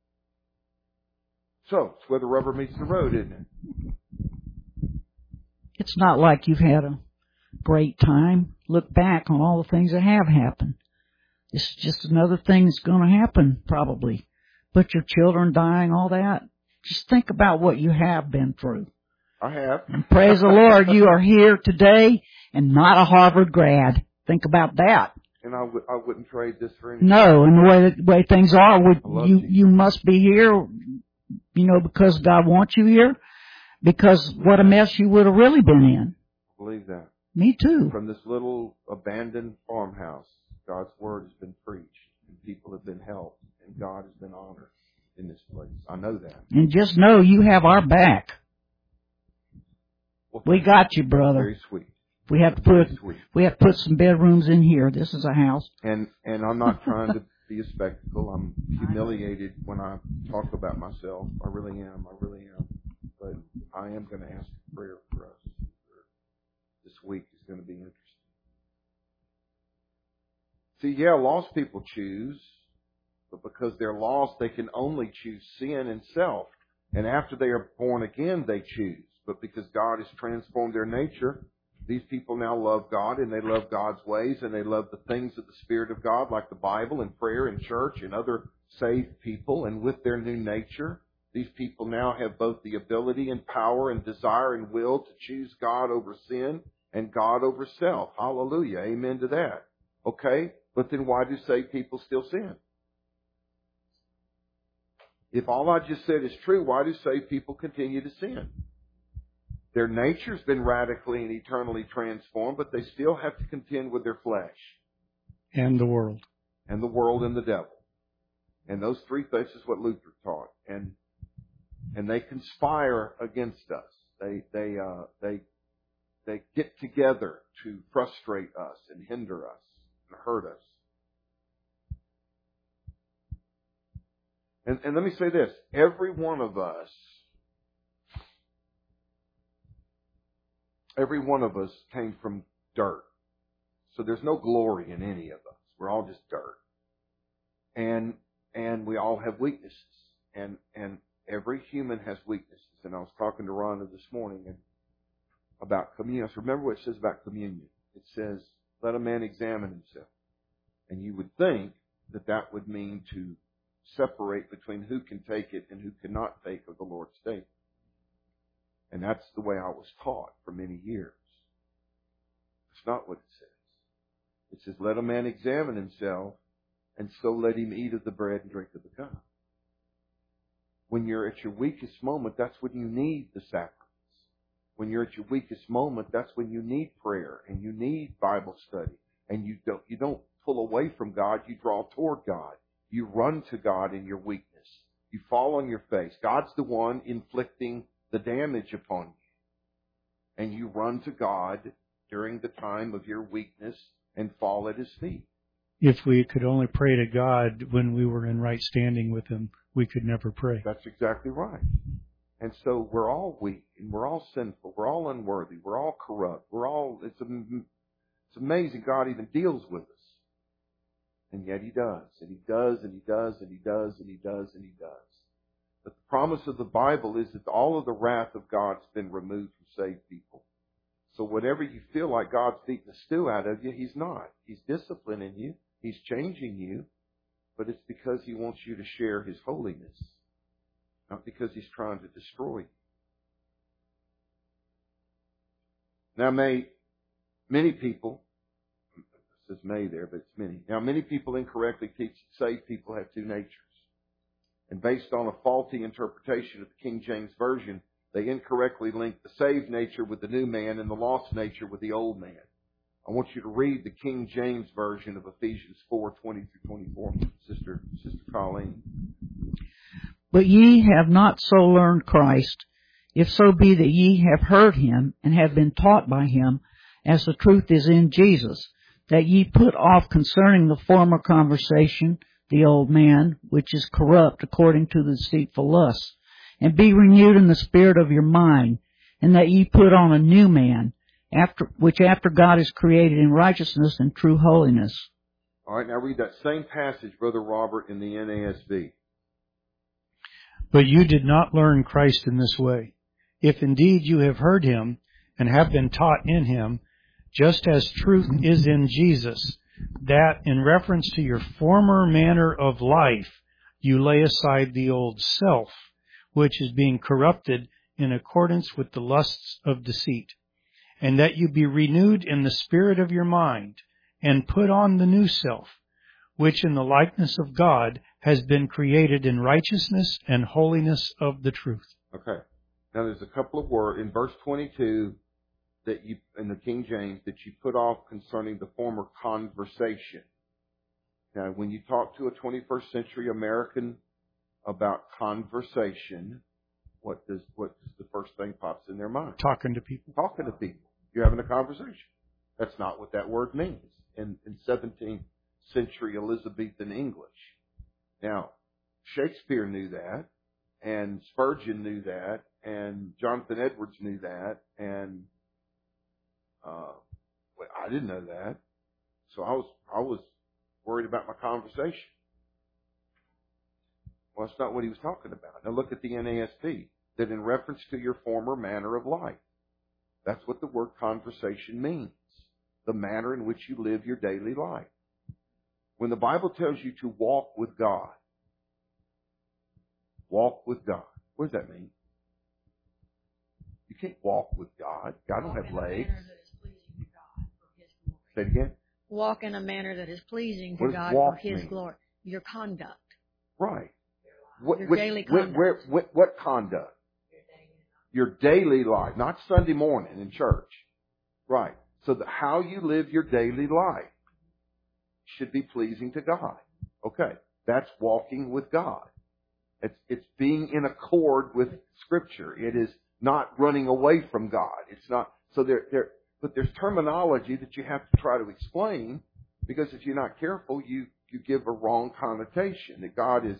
So it's where the rubber meets the road, isn't it? It's not like you've had a great time. Look back on all the things that have happened. This is just another thing that's going to happen, probably. But your children dying, all that. Just think about what you have been through. I have. And praise the Lord, you are here today and not a Harvard grad. Think about that. And I, w- I wouldn't trade this for anything. No, and the way the way things are, would, you, you. you must be here, you know, because God wants you here. Because what a mess you would have really been in. I believe that. Me too. From this little abandoned farmhouse, God's Word has been preached, and people have been helped, and God has been honored in this place. I know that. And just know you have our back. Well, we got you, brother. Very sweet. We have to put we have to put some bedrooms in here. This is a house. And and I'm not trying to be a spectacle. I'm humiliated when I talk about myself. I really am. I really am. But I am going to ask for prayer for us. This week is going to be interesting. See, yeah, lost people choose, but because they're lost, they can only choose sin and self. And after they are born again, they choose. But because God has transformed their nature, these people now love God, and they love God's ways, and they love the things of the Spirit of God, like the Bible and prayer and church and other saved people. And with their new nature, these people now have both the ability and power and desire and will to choose God over sin and God over self. Hallelujah. Amen to that. Okay? But then why do saved people still sin? If all I just said is true, why do saved people continue to sin? Their nature's been radically and eternally transformed, but they still have to contend with their flesh. And the world. And the world and the devil. And those three things is what Luther taught. And and they conspire against us. They they uh they they get together to frustrate us and hinder us and hurt us. And, and let me say this. Every one of us, every one of us came from dirt. So there's no glory in any of us. We're all just dirt. And and we all have weaknesses. And and every human has weaknesses. And I was talking to Rhonda this morning and about communion. So remember what it says about communion. It says, let a man examine himself. And you would think that that would mean to separate between who can take it and who cannot take of the Lord's table. And that's the way I was taught for many years. It's not what it says. It says, let a man examine himself, and so let him eat of the bread and drink of the cup. When you're at your weakest moment, that's when you need the sacraments. When you're at your weakest moment, that's when you need prayer and you need Bible study. And you don't, you don't pull away from God, you draw toward God. You run to God in your weakness. You fall on your face. God's the one inflicting the damage upon you. And you run to God during the time of your weakness and fall at His feet. If we could only pray to God when we were in right standing with Him, we could never pray. That's exactly right. And so we're all weak and we're all sinful. We're all unworthy. We're all corrupt. We're all, it's, it's amazing God even deals with us. And yet He does. And He does and He does and He does and He does and He does. But the promise of the Bible is that all of the wrath of God's been removed from saved people. So whatever you feel like God's beating the stew out of you, He's not. He's disciplining you. He's changing you. But it's because He wants you to share His holiness. Not because He's trying to destroy you. Now may many people, it says may there, but it's many. Now many people incorrectly teach that saved people have two natures. And based on a faulty interpretation of the King James Version, they incorrectly link the saved nature with the new man and the lost nature with the old man. I want you to read the King James Version of Ephesians four, twenty through twenty-four, Sister, Sister Colleen. But ye have not so learned Christ, if so be that ye have heard Him and have been taught by Him, as the truth is in Jesus, that ye put off concerning the former conversation the old man, which is corrupt according to the deceitful lusts, and be renewed in the spirit of your mind, and that ye put on a new man, after which after God is created in righteousness and true holiness. All right, now read that same passage, Brother Robert, in the N A S B. But you did not learn Christ in this way. If indeed you have heard Him and have been taught in Him, just as truth is in Jesus, that in reference to your former manner of life, you lay aside the old self, which is being corrupted in accordance with the lusts of deceit, and that you be renewed in the spirit of your mind, and put on the new self, which in the likeness of God has been created in righteousness and holiness of the truth. Okay. Now there's a couple of words in verse twenty-two that you, in the King James, that you put off concerning the former conversation. Now when you talk to a twenty-first century American about conversation, what does, what does the first thing pops in their mind? Talking to people. Talking to people. You're having a conversation. That's not what that word means in, in seventeenth century Elizabethan English. Now, Shakespeare knew that, and Spurgeon knew that, and Jonathan Edwards knew that, and uh, well, I didn't know that. So I was I was worried about my conversation. Well, that's not what he was talking about. Now look at the N A S B, that in reference to your former manner of life. That's what the word conversation means. The manner in which you live your daily life. When the Bible tells you to walk with God, walk with God, what does that mean? You can't walk with God. God don't have legs. Say it again. Walk in a manner that is pleasing to What does God walk for His mean? glory. Your conduct. Right. What, Your which, daily where, conduct. where, what, what conduct? Your daily life, not Sunday morning in church. Right. So the, how you live your daily life should be pleasing to God. Okay. That's walking with God. It's, it's being in accord with Scripture. It is not running away from God. It's not, so there, there, but there's terminology that you have to try to explain, because if you're not careful, you, you give a wrong connotation that God is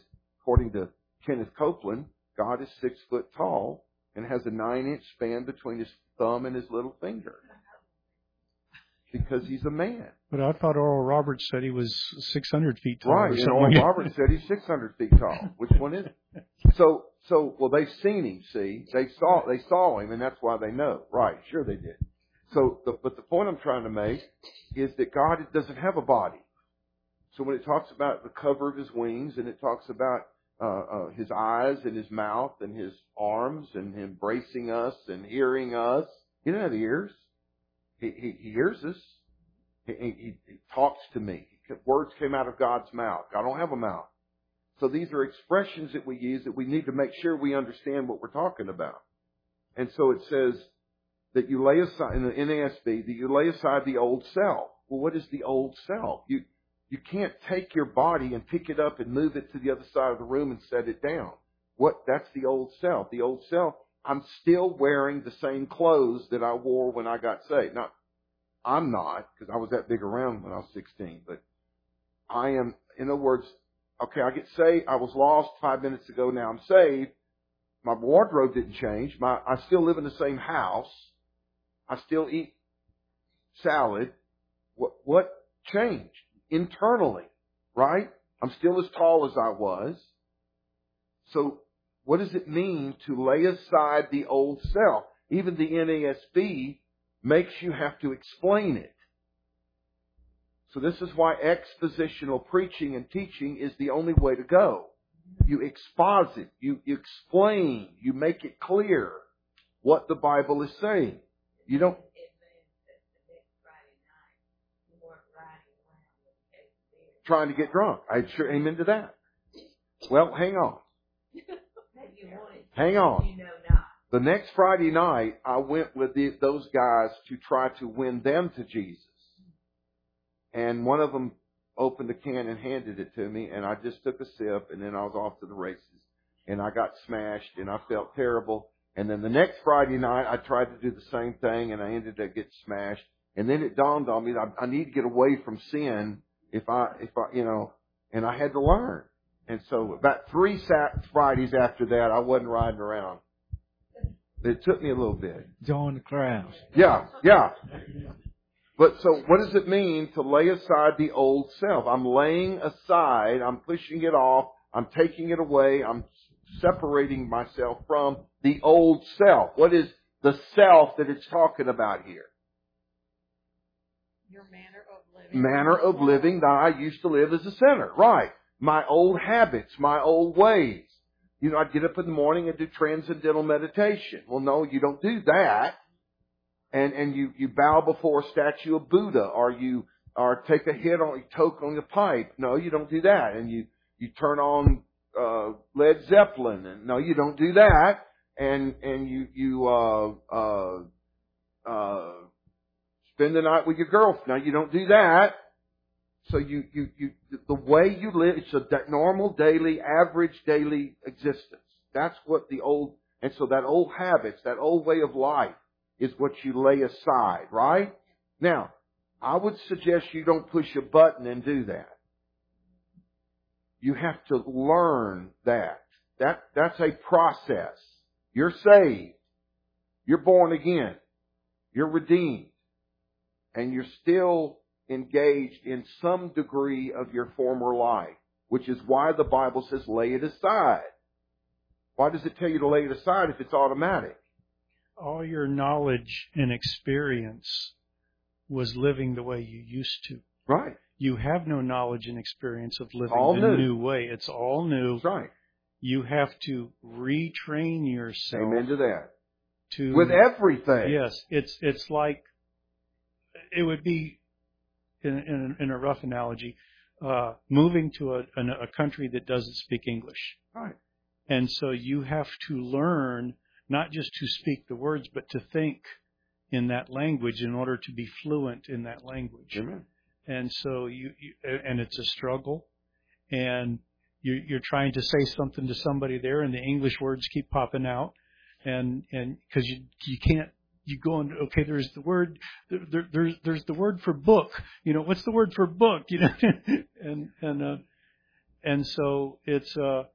according to Kenneth Copeland, God is six foot tall and has a nine inch span between his thumb and his little finger. Because he's a man. But I thought Oral Roberts said he was six hundred feet tall. Right, or and something. Oral Roberts said he's six hundred feet tall. Which one is it? So, so, well, they've seen him, see? They saw, they saw him, and that's why they know. Right, sure they did. So, the, but the point I'm trying to make is that God doesn't have a body. So when it talks about the cover of his wings, and it talks about uh, uh, his eyes and his mouth and his arms and him embracing us and hearing us, he doesn't have ears. He, he, he hears us. He, he, he talks to me. Words came out of God's mouth. I don't have a mouth. So these are expressions that we use that we need to make sure we understand what we're talking about. And so it says that you lay aside, in the N A S B, that you lay aside the old self. Well, what is the old self? You, you can't take your body and pick it up and move it to the other side of the room and set it down. What? That's the old self. The old self, I'm still wearing the same clothes that I wore when I got saved. Now, I'm not, because I was that big around when I was sixteen, but I am, in other words, okay, I get saved, I was lost five minutes ago, now I'm saved. My wardrobe didn't change. My, I still live in the same house. I still eat salad. What, what changed? Internally, right? I'm still as tall as I was. So, what does it mean to lay aside the old self? Even the N A S B makes you have to explain it. So this is why expositional preaching and teaching is the only way to go. You exposit, you, you explain, you make it clear what the Bible is saying. You don't... Trying to get drunk. I sure amen to that. Well, hang on. Hang on. The next Friday night, I went with the, those guys to try to win them to Jesus. And one of them opened a can and handed it to me, and I just took a sip, and then I was off to the races. And I got smashed, and I felt terrible. And then the next Friday night, I tried to do the same thing, and I ended up getting smashed. And then it dawned on me that I, I need to get away from sin if I, if I, you know, and I had to learn. And so about three Fridays after that, I wasn't riding around. It took me a little bit. Join the crowd. Yeah, yeah. But so what does it mean to lay aside the old self? I'm laying aside, I'm pushing it off, I'm taking it away, I'm separating myself from the old self. What is the self that it's talking about here? Your manner of living. Manner of living that I used to live as a sinner. Right. My old habits, my old ways. You know, I'd get up in the morning and do transcendental meditation. Well, no, you don't do that. And, and you, you bow before a statue of Buddha, or you, or take a hit on, you toke on the pipe. No, you don't do that. And you, you turn on, uh, Led Zeppelin. And no, you don't do that. And, and you, you, uh, uh, uh, spend the night with your girlfriend. No, you don't do that. So you, you, you, the way you live, it's a normal daily, average daily existence. That's what the old, and so that old habits, that old way of life is what you lay aside, right? Now, I would suggest you don't push a button and do that. You have to learn that. That, that's a process. You're saved. You're born again. You're redeemed. And you're still engaged in some degree of your former life, which is why the Bible says lay it aside. Why does it tell you to lay it aside if it's automatic? All your knowledge and experience was living the way you used to. Right. You have no knowledge and experience of living all the new. new way. It's all new. That's right. You have to retrain yourself. Amen to that. To, with everything. Yes. It's, it's like, it would be, in, in, in a rough analogy, uh, moving to a, a country that doesn't speak English. Right. And so you have to learn not just to speak the words, but to think in that language in order to be fluent in that language. Amen. And so you, you and it's a struggle, and you're, you're trying to say something to somebody there, and the English words keep popping out, and and because you you can't. You go and okay. There's the word. There, there's there's the word for book. You know, what's the word for book? You know, and and uh, and so it's uh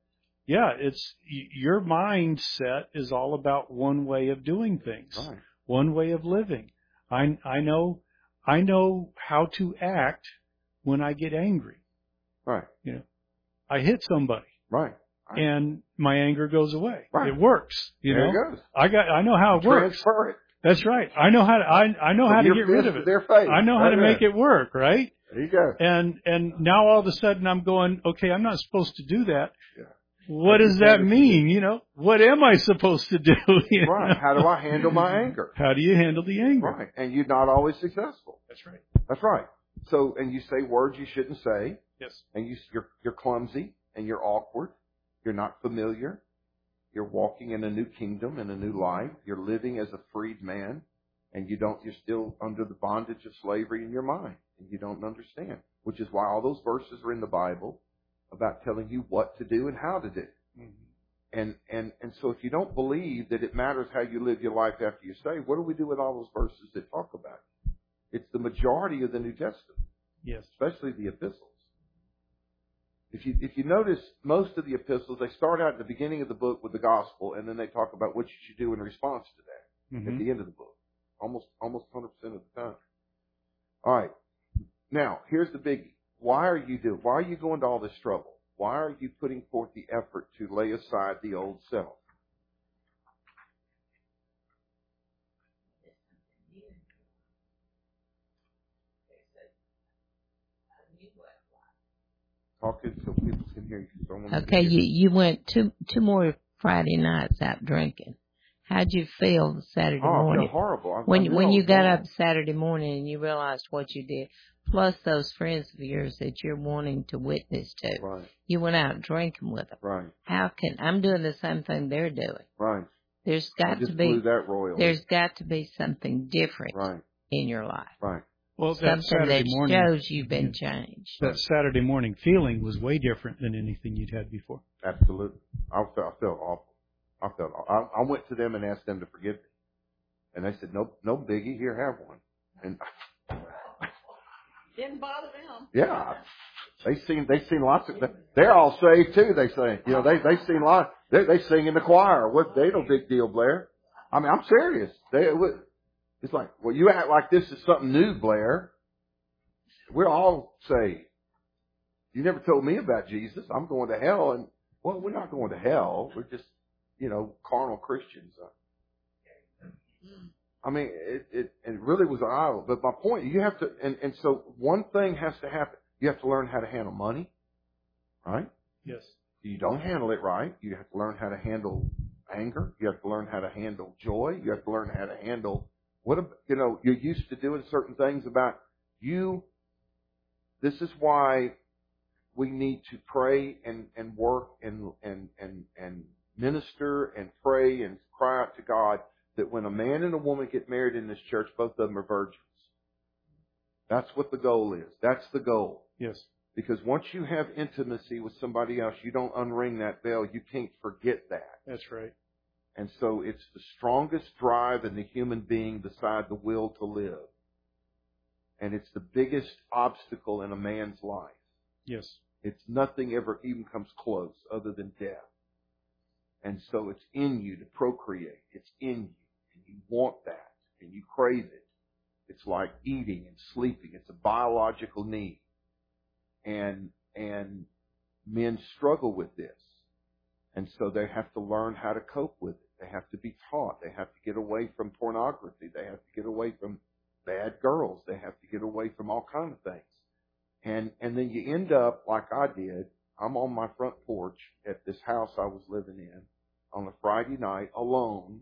yeah, it's y- your mindset is all about one way of doing things, Right. one way of living. I I know I know how to act when I get angry. Right. You know, I hit somebody, Right. Right. and my anger goes away. Right. It works. You there know, it goes. I got I know how it works. Transfer it. That's right. I know how to I I know From how to your get rid fist of to it. their face. I know how Right to there. make it work. Right. There you go. And and now all of a sudden I'm going, okay, I'm not supposed to do that. Yeah. What How does do you that handle mean? You know, what am I supposed to do? You Right. know? How do I handle my anger? How do you handle the anger? Right. And you're not always successful. That's right. That's right. So, and you say words you shouldn't say, Yes. and you, you're, you're clumsy, and you're awkward, you're not familiar, you're walking in a new kingdom, in a new life, you're living as a freed man, and you don't, you're still under the bondage of slavery in your mind, and you don't understand, which is why all those verses are in the Bible about telling you what to do and how to do. Mm-hmm. And, and, and so if you don't believe that it matters how you live your life after you're saved, what do we do with all those verses that talk about it? It's the majority of the New Testament. Yes. Especially the epistles. If you, if you notice, most of the epistles, they start out at the beginning of the book with the gospel, and then they talk about what you should do in response to that Mm-hmm. at the end of the book. Almost, almost one hundred percent of the time. All right. Now, here's the biggie. Why are you doing, why are you going to all this trouble? Why are you putting forth the effort to lay aside the old self? Talk it so people can hear you. 'Cause I want them to Okay, hear you you went two two more Friday nights out drinking. How'd you feel Saturday Oh, I morning? feel horrible. I, I When knew when I you was got wrong. up Saturday morning and you realized what you did, plus those friends of yours that you're wanting to witness to, Right, you went out drinking with them. right, How can I'm doing the same thing they're doing? right. There's I got just to blew be that royally. there's got to be something different Right, in your life. right. Well, that Something Saturday that morning, shows you've been changed. that Saturday morning feeling was way different than anything you'd had before. Absolutely. I felt, I felt awful. I felt awful. I, I went to them and asked them to forgive me. And they said, no, no biggie, here, have one. And Didn't bother them. yeah, they seen, they seen lots of, they're all saved too, they say. You know, they, they seen a lot, they, they sing in the choir. What, they no big deal, Blair. I mean, I'm serious. They, it's like, well, you act like this is something new, Blair. We're all saved. You never told me about Jesus. I'm going to hell. And, well, we're not going to hell. We're just, you know, carnal Christians. I mean, it, it, it really was an idol. But my point, you have to, and, and so one thing has to happen. You have to learn how to handle money, right? Yes. You don't handle it right. You have to learn how to handle anger. You have to learn how to handle joy. You have to learn how to handle what, you know, you're used to doing certain things about you. This is why we need to pray and, and work and, and, and, and minister and pray and cry out to God that when a man and a woman get married in this church, both of them are virgins. That's what the goal is. That's the goal. Yes. Because once you have intimacy with somebody else, you don't unring that bell. You can't forget that. That's right. And so it's the strongest drive in the human being beside the will to live. And it's the biggest obstacle in a man's life. Yes. It's nothing ever even comes close other than death. And so it's in you to procreate. It's in you. And you want that. And you crave it. It's like eating and sleeping. It's a biological need. And, and men struggle with this. And so they have to learn how to cope with it. They have to be taught. They have to get away from pornography. They have to get away from bad girls. They have to get away from all kinds of things. And, and then you end up like I did. I'm on my front porch at this house I was living in on a Friday night alone,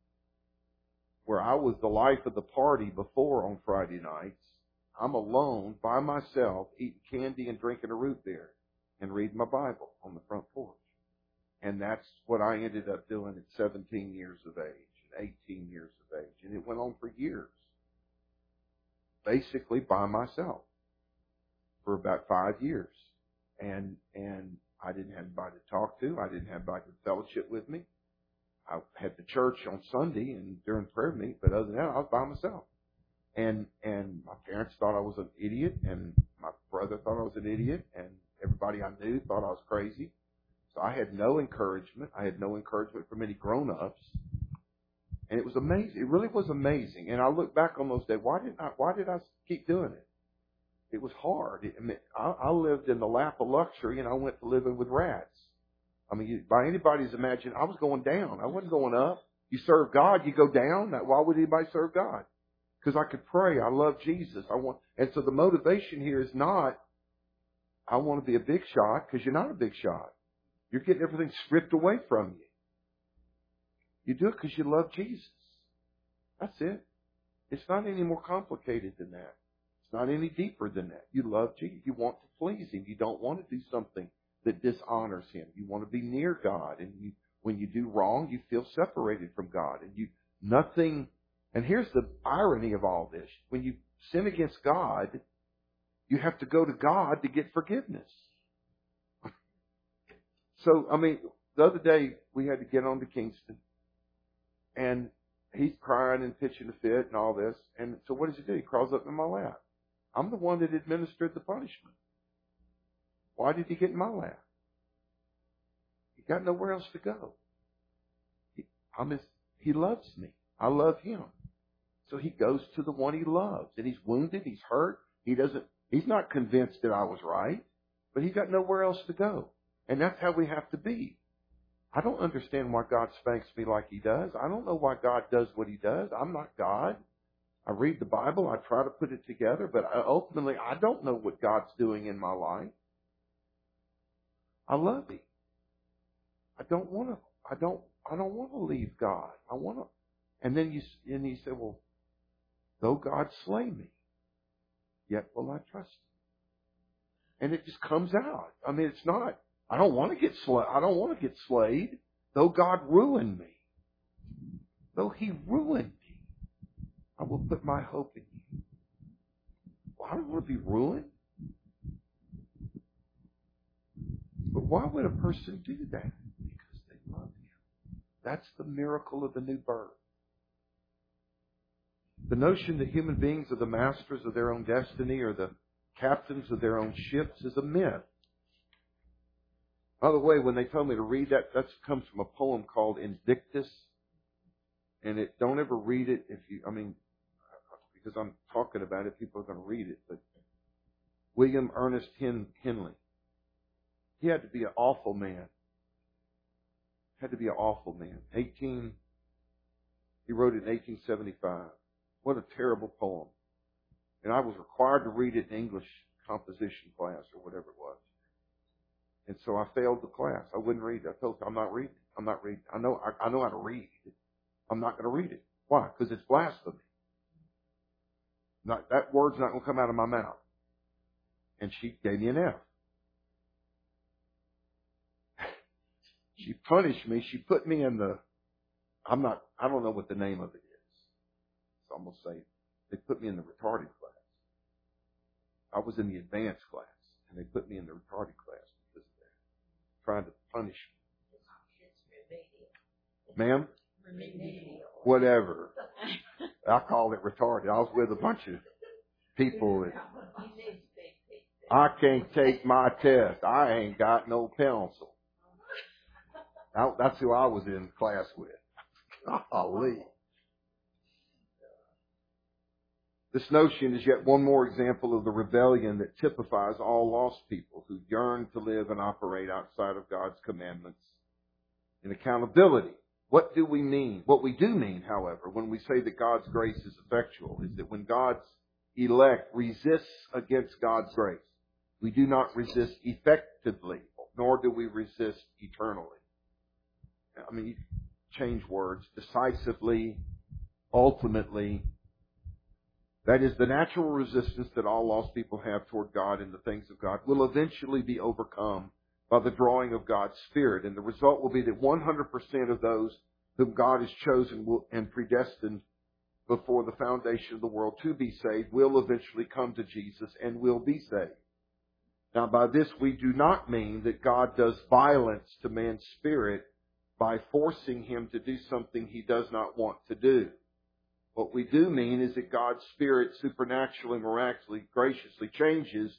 where I was the life of the party before on Friday nights. I'm alone by myself eating candy and drinking a root beer and reading my Bible on the front porch. And that's what I ended up doing at seventeen years of age and eighteen years of age. And it went on for years, basically by myself for about five years. And, and I didn't have anybody to talk to. I didn't have anybody to fellowship with me. I had the church on Sunday and during prayer meeting, but other than that, I was by myself. And, and my parents thought I was an idiot, and my brother thought I was an idiot, and everybody I knew thought I was crazy. So I had no encouragement. I had no encouragement from any grown-ups. And it was amazing. It really was amazing. And I look back on those days. Why didn't I, why did I keep doing it? It was hard. It, I, mean, I, I lived in the lap of luxury, and I went to living with rats. I mean, you, by anybody's imagination, I was going down. I wasn't going up. You serve God, you go down. Why would anybody serve God? Because I could pray. I love Jesus. I want, and so the motivation here is not, I want to be a big shot, because you're not a big shot. You're getting everything stripped away from you. You do it because you love Jesus. That's it. It's not any more complicated than that. It's not any deeper than that. You love Jesus. You want to please Him. You don't want to do something that dishonors Him. You want to be near God. And you, when you do wrong, you feel separated from God. And you, nothing, and here's the irony of all this. When you sin against God, you have to go to God to get forgiveness. So, I mean, the other day we had to get on to Kingston, and he's crying and pitching a fit and all this. And so what does he do? He crawls up in my lap. I'm the one that administered the punishment. Why did he get in my lap? He got nowhere else to go. He, I'm his, he loves me. I love him. So he goes to the one he loves. And he's wounded. He's hurt. He doesn't, he's not convinced that I was right, but he got nowhere else to go. And that's how we have to be. I don't understand why God spanks me like He does. I don't know why God does what He does. I'm not God. I read the Bible. I try to put it together, but ultimately I don't know what God's doing in my life. I love Him. I don't want to. I don't. I don't want to leave God. I want to. And then you and you say, well, though God slay me, yet will I trust Him. And it just comes out. I mean, it's not. I don't want to get slayed. I don't want to get slayed. Though God ruin me, though He ruined me, I will put my hope in You. Well, I don't want to be ruined. But why would a person do that? Because they love Him. That's the miracle of the new birth. The notion that human beings are the masters of their own destiny or the captains of their own ships is a myth. By the way, when they told me to read that, that comes from a poem called Invictus. And it, don't ever read it if you, I mean, because I'm talking about it, people are going to read it. But William Ernest Hen, Henley, he had to be an awful man. Had to be an awful man. Eighteen, he wrote it in eighteen seventy-five. What a terrible poem. And I was required to read it in English composition class or whatever it was. And so I failed the class. I wouldn't read it. I told them, I'm not reading. I'm not reading. I know, I, I know how to read. I'm not going to read it. Why? Because it's blasphemy. Not, that word's not going to come out of my mouth. And she gave me an F. She punished me. She put me in the, I'm not, I don't know what the name of it is. So I'm going to say, they put me in the retarded class. I was in the advanced class, and they put me in the retarded class. Trying to punish me. Ma'am? Remedial. Whatever. I called it retarded. I was with a bunch of people that I can't take my test. I ain't got no pencil. That's who I was in class with. Golly. This notion is yet one more example of the rebellion that typifies all lost people who yearn to live and operate outside of God's commandments and accountability. What do we mean? What we do mean, however, when we say that God's grace is effectual, is that when God's elect resists against God's grace, we do not resist effectively, nor do we resist eternally. I mean, you change words. Decisively, ultimately. That is, the natural resistance that all lost people have toward God and the things of God will eventually be overcome by the drawing of God's Spirit. And the result will be that one hundred percent of those whom God has chosen and predestined before the foundation of the world to be saved will eventually come to Jesus and will be saved. Now, by this, we do not mean that God does violence to man's spirit by forcing him to do something he does not want to do. What we do mean is that God's Spirit supernaturally, miraculously, graciously changes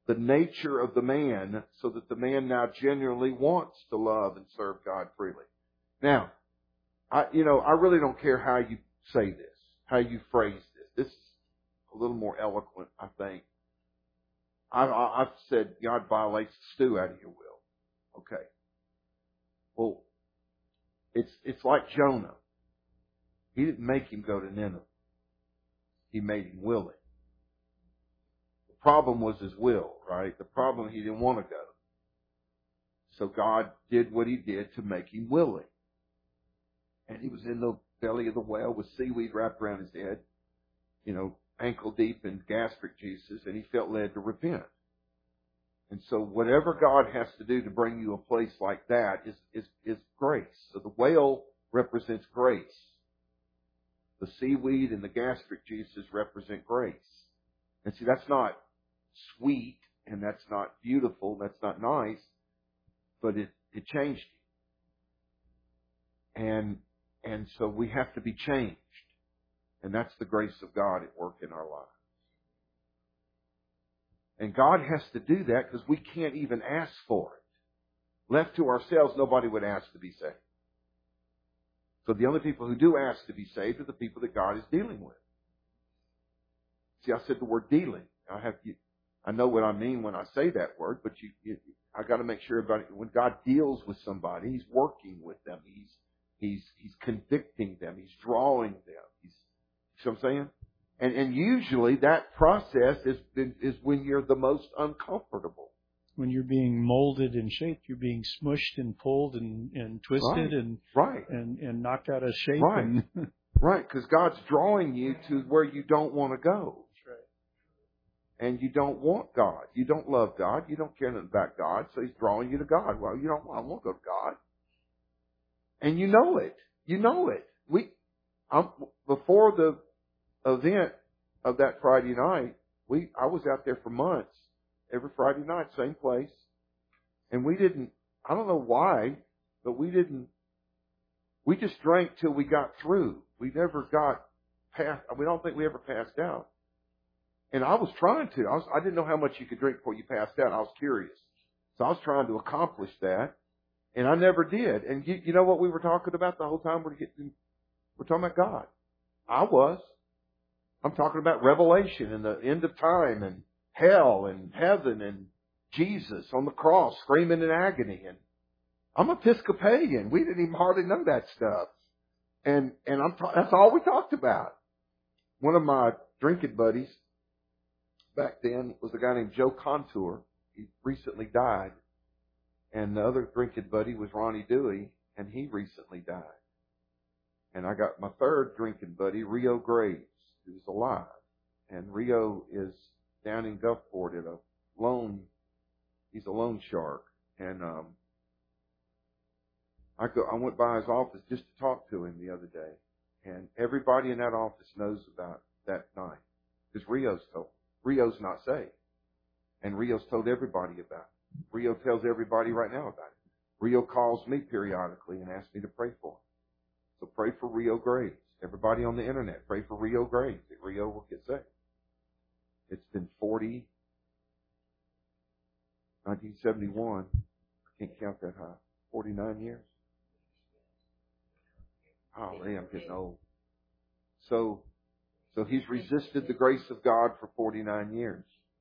the nature of the man so that the man now genuinely wants to love and serve God freely. Now, I, you know, I really don't care how you say this, how you phrase this. This is a little more eloquent, I think. I, I, I've said God violates the stew out of your will. Okay. Well, it's it's like Jonah. He didn't make him go to Nineveh. He made him willing. The problem was his will, right? The problem, he didn't want to go. So God did what he did to make him willing. And he was in the belly of the whale with seaweed wrapped around his head, you know, ankle deep in gastric juices, and he felt led to repent. And so whatever God has to do to bring you a place like that is, is, is grace. So the whale represents grace. The seaweed and the gastric juices represent grace. And see, that's not sweet, and that's not beautiful, that's not nice, but it, it changed you. And, and so we have to be changed. And that's the grace of God at work in our lives. And God has to do that because we can't even ask for it. Left to ourselves, nobody would ask to be saved. So the only people who do ask to be saved are the people that God is dealing with. See, I said the word dealing. I have, I know what I mean when I say that word, but you, you I got to make sure about it. When God deals with somebody, He's working with them. He's He's He's convicting them. He's drawing them. He's, you know what I'm saying? And and usually that process is is when you're the most uncomfortable. When you're being molded and shaped, you're being smushed and pulled and, and twisted right. and right. and and knocked out of shape. Right, And right, because God's drawing you to where you don't want to go. That's right. And you don't want God. You don't love God. You don't care nothing about God. So He's drawing you to God. Well, you don't I won't go to God. And you know it. You know it. We, I'm, before the event of that Friday night, we I was out there for months, every Friday night, same place, and we didn't. I don't know why, but we didn't. We just drank till we got through. We never got past. We don't think we ever passed out. And I was trying to. I was. I didn't know how much you could drink before you passed out. I was curious, so I was trying to accomplish that, and I never did. And you, you know what we were talking about the whole time? We're getting. We're talking about God. I was. I'm talking about Revelation and the end of time and hell and heaven and Jesus on the cross screaming in agony. And I'm Episcopalian. We didn't even hardly know that stuff. And and I'm that's all we talked about. One of my drinking buddies back then was a guy named Joe Contour. He recently died. And the other drinking buddy was Ronnie Dewey, and he recently died. And I got my third drinking buddy, Rio Graves, who's alive. And Rio is down in Gulfport at a loan, he's a loan shark. And um, I go, I went by his office just to talk to him the other day. And everybody in that office knows about that night. Because Rio's told, Rio's not saved. And Rio's told everybody about it. Rio tells everybody right now about it. Rio calls me periodically and asks me to pray for him. So pray for Rio Graves. Everybody on the internet, pray for Rio Graves, that Rio will get saved. It's been forty, nineteen seventy-one, I can't count that high, forty-nine years. Golly, I'm getting old. So, so he's resisted the grace of God for forty-nine years.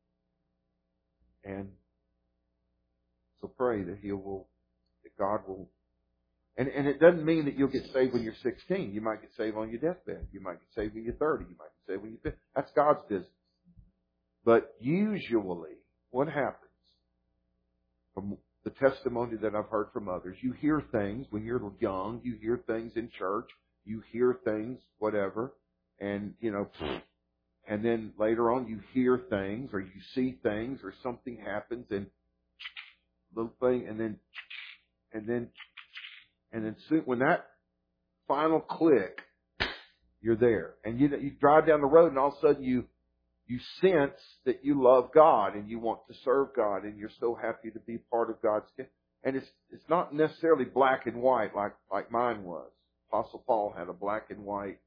And so pray that he will, that God will. And, and it doesn't mean that you'll get saved when you're sixteen. You might get saved on your deathbed. You might get saved when you're thirty. You might get saved when you're fifty. That's God's business. But usually, what happens, from the testimony that I've heard from others, you hear things when you're young. You hear things in church. You hear things, whatever. And, you know, and then later on you hear things or you see things or something happens and little thing and then, and then, And then soon, when that final click, you're there. And you you drive down the road and all of a sudden you you sense that you love God and you want to serve God and you're so happy to be part of God's kingdom. And it's it's not necessarily black and white like, like mine was. Apostle Paul had a black and white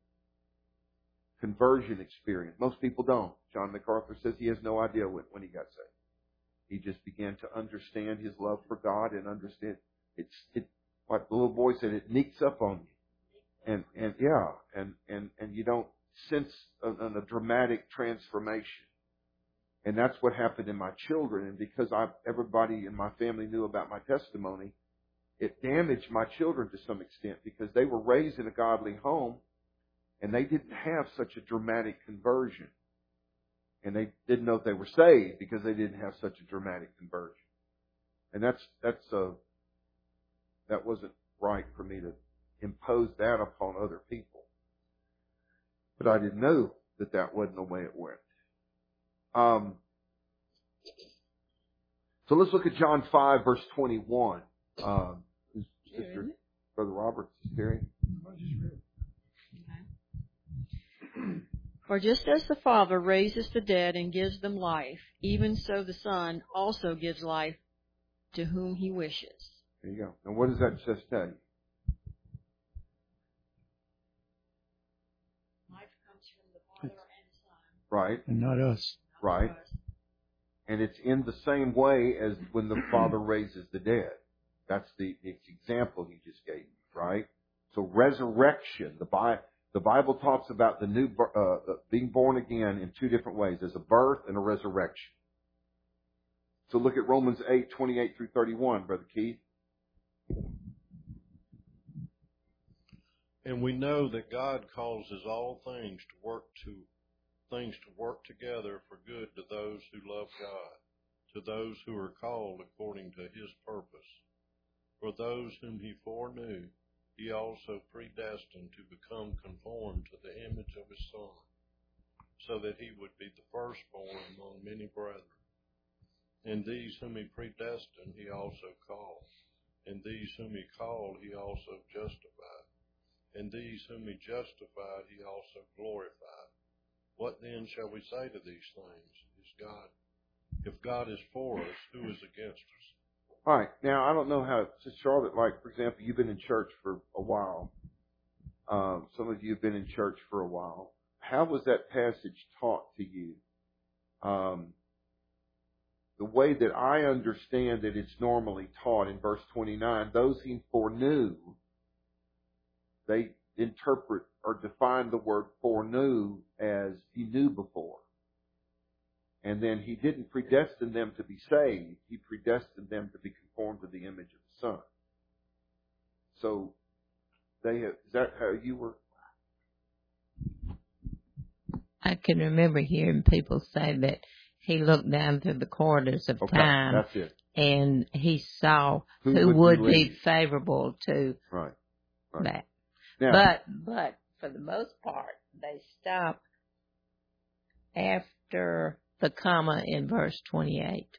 conversion experience. Most people don't. John MacArthur says he has no idea when, when he got saved. He just began to understand his love for God and understand it's it like the little boy said, it sneaks up on you. And and yeah, and, and, and you don't sense a, a dramatic transformation. And that's what happened in my children. And because I everybody in my family knew about my testimony, it damaged my children to some extent because they were raised in a godly home and they didn't have such a dramatic conversion. And they didn't know if they were saved because they didn't have such a dramatic conversion. And that's that's a that wasn't right for me to impose that upon other people. But I didn't know that that wasn't the way it went. Um, so let's look at John five, verse twenty-one. Um, Sister Brother Robert, Terry. For just as the Father raises the dead and gives them life, even so the Son also gives life to whom he wishes. There you go. And what does that just tell you? Life comes from the Father and the Son. Right. And not us. Right. And it's in the same way as when the Father raises the dead. That's the example he just gave, right? So resurrection, the Bible, the Bible talks about the new uh, being born again in two different ways. There's a birth and a resurrection. So look at Romans eight, twenty-eight through thirty-one, Brother Keith. And we know that God causes all things to work to things to work together for good to those who love God, to those who are called according to his purpose. For those whom he foreknew, he also predestined to become conformed to the image of his Son, so that he would be the firstborn among many brethren. And these whom he predestined, he also called. And these whom he called, he also justified. And these whom he justified, he also glorified. What then shall we say to these things? Is God, if God is for us, who is against us? All right. Now, I don't know how, Sister Charlotte, like, for example, you've been in church for a while. Um, some of you have been in church for a while. How was that passage taught to you? Um, the way that I understand that it's normally taught in verse twenty-nine, those he foreknew, they interpret or define the word foreknew as he knew before. And then he didn't predestine them to be saved. He predestined them to be conformed to the image of the Son. So, they have, is that how you were? I can remember hearing people say that he looked down through the corridors of Okay, time that's it. and he saw Who who, would would believe. be favorable to Right. right. that. Now, But, but for the most part, they stop after the comma in verse twenty-eight.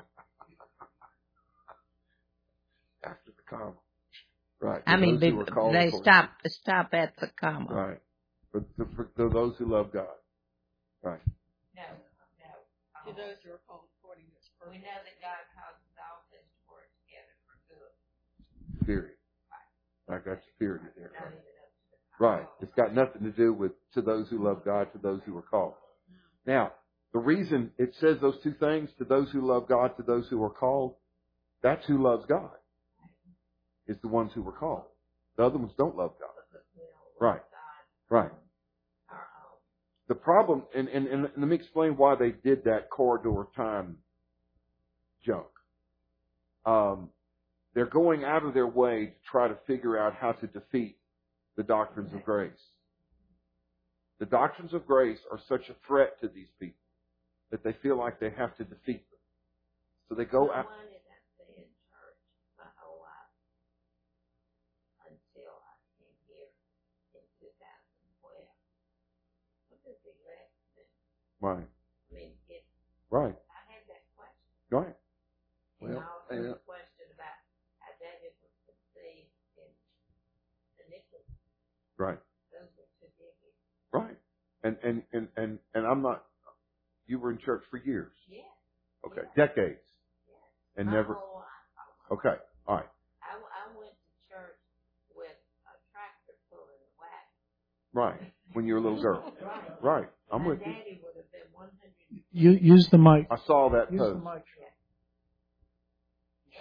after the comma. Right. I For mean, those they, who are called they according- stop stop at the comma. Right. For, for, for those who love God. Right. No, no. To those who are called according to his purpose. We know that God causes all things to work together for good. Period. I got your period there. Right. Right. It's got nothing to do with to those who love God, to those who are called. Now, the reason it says those two things, to those who love God, to those who are called, that's who loves God. Is the ones who were called. The other ones don't love God. Right. Right. The problem, and, and, and let me explain why they did that corridor time junk. Um, they're going out of their way to try to figure out how to defeat the doctrines of grace. The doctrines of grace are such a threat to these people that they feel like they have to defeat them. So they go out. Right. I mean, it, right. I had that question. Right. And Well, also yeah. the question about how David was conceived in iniquity. Right. Those were two biggies. Right. And, and, and, and, and I'm not, you were in church for years. Yeah. Okay. Yeah. Decades. Yeah. And My never. whole life. Okay. All right. I, I went to church with a tractor pulling the wagon. Right. When you were a little girl. Right. Right. I'm My with you. daddy would have been one hundred. You use the mic. I saw that Use post. the mic.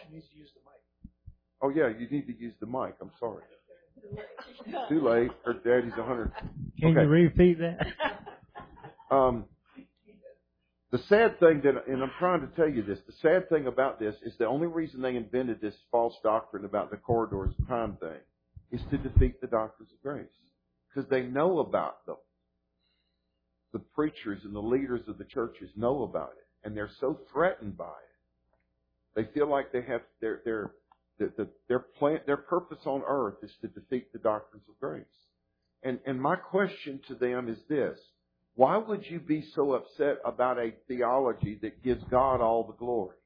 Oh yeah, you need to use the mic. I'm sorry. Too late. Her daddy's a hundred. Can Okay. you repeat that? Um, the sad thing that, and I'm trying to tell you this, the sad thing about this is the only reason they invented this false doctrine about the corridors of time thing is to defeat the doctrines of grace. Because they know about them. The preachers and the leaders of the churches know about it. And they're so threatened by it. They feel like they have their, their, the, the, their plan, their purpose on earth is to defeat the doctrines of grace. And, and my question to them is this. Why would you be so upset about a theology that gives God all the glory?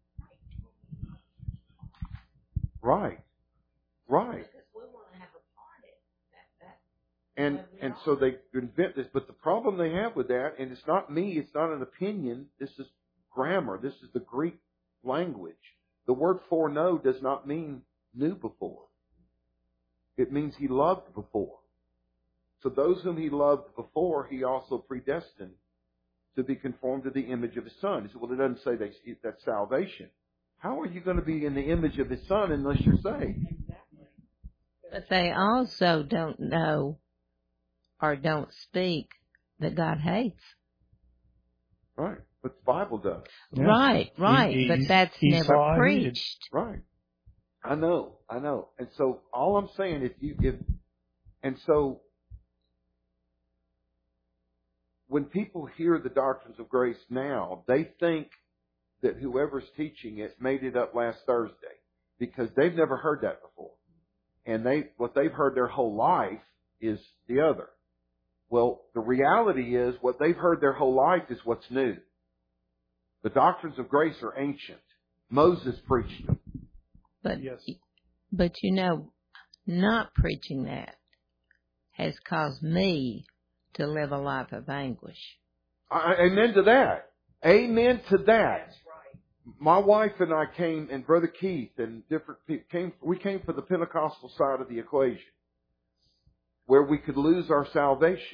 Right. Right. And and so they invent this. But the problem they have with that, and it's not me, it's not an opinion, this is grammar, this is the Greek language. The word foreknow does not mean knew before. It means he loved before. So those whom he loved before, he also predestined to be conformed to the image of his Son. He said, well, it doesn't say they, that's salvation. How are you going to be in the image of his Son unless you're saved? But they also don't know or don't speak that God hates. Right. But the Bible does. Yeah. Right, right. He- he- but that's he never saw it, he did. preached. Right. I know. I know. And so all I'm saying, if you, if, and so when people hear the doctrines of grace now, they think that whoever's teaching it made it up last Thursday because they've never heard that before. And they, what they've heard their whole life is the other. Well, the reality is what they've heard their whole life is what's new. The doctrines of grace are ancient. Moses preached them. But, Yes. but you know, not preaching that has caused me to live a life of anguish. I, amen to that. Amen to that. My wife and I came, and Brother Keith and different people came. We came for the Pentecostal side of the equation, where we could lose our salvation.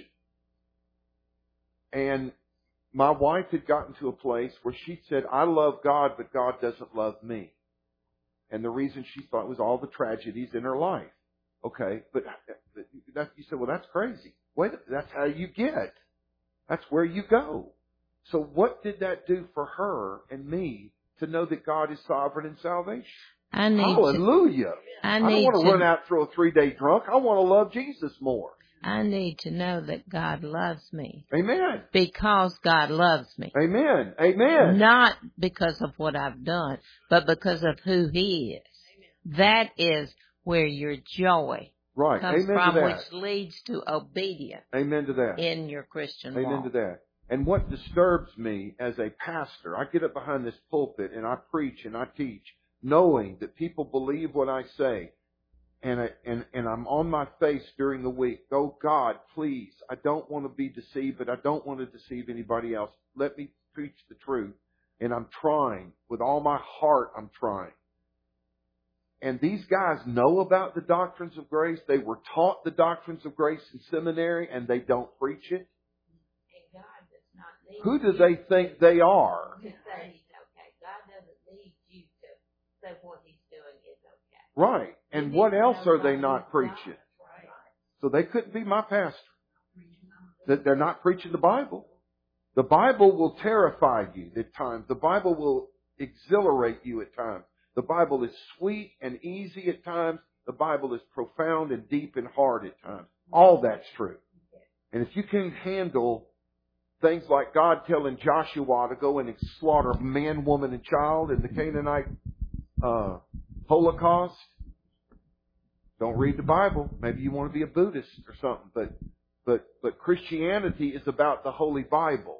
And my wife had gotten to a place where she said, "I love God, but God doesn't love me." And the reason she thought was all the tragedies in her life. Okay, but that, you said, "Well, that's crazy." Wait, that's how you get. That's where you go. So what did that do for her and me to know that God is sovereign in salvation? I need Hallelujah. To, I, I need don't want to, to run out and throw a three-day drunk. I want to love Jesus more. I need to know that God loves me. Amen. Because God loves me. Amen. Amen. Not because of what I've done, but because of who He is. That is where your joy Right. comes Amen from, to that. which leads to obedience Amen to that. in your Christian Amen walk. to that. And what disturbs me as a pastor, I get up behind this pulpit and I preach and I teach, knowing that people believe what I say. And, I, and, and I'm on my face during the week. Oh God, please, I don't want to be deceived, but I don't want to deceive anybody else. Let me preach the truth. And I'm trying. With all my heart, I'm trying. And these guys know about the doctrines of grace. They were taught the doctrines of grace in seminary, and they don't preach it. Who do they think they are? To say he's okay. God doesn't need you to say what he's doing is okay. Right. And what else are they not preaching? So they couldn't be my pastor. That they're not preaching the Bible. The Bible will terrify you at times. The Bible will exhilarate you at times. The Bible is sweet and easy at times. The Bible is profound and deep and hard at times. All that's true. And if you can handle things like God telling Joshua to go and slaughter man, woman, and child in the Canaanite uh, Holocaust, don't read the Bible. Maybe you want to be a Buddhist or something. But but but Christianity is about the Holy Bible.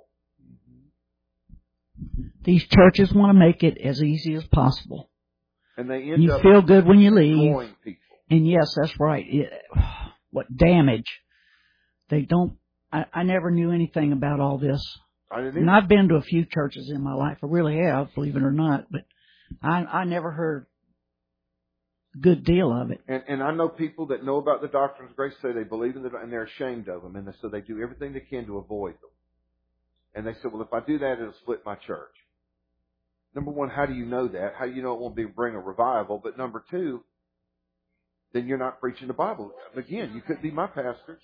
These churches want to make it as easy as possible. And they end You up feel good when you leave. destroying people. And yes, that's right. It, what damage. They don't, I, I never knew anything about all this. I didn't And either. I've been to a few churches in my life. I really have, believe it or not. But I, I never heard a good deal of it. And, and I know people that know about the doctrines of grace say they believe in it and they're ashamed of them. And so they do everything they can to avoid them. And they say, well, if I do that, it'll split my church. number one, how do you know that? How do you know it won't be bring a revival? But number two, then you're not preaching the Bible. Again, you couldn't be my pastor.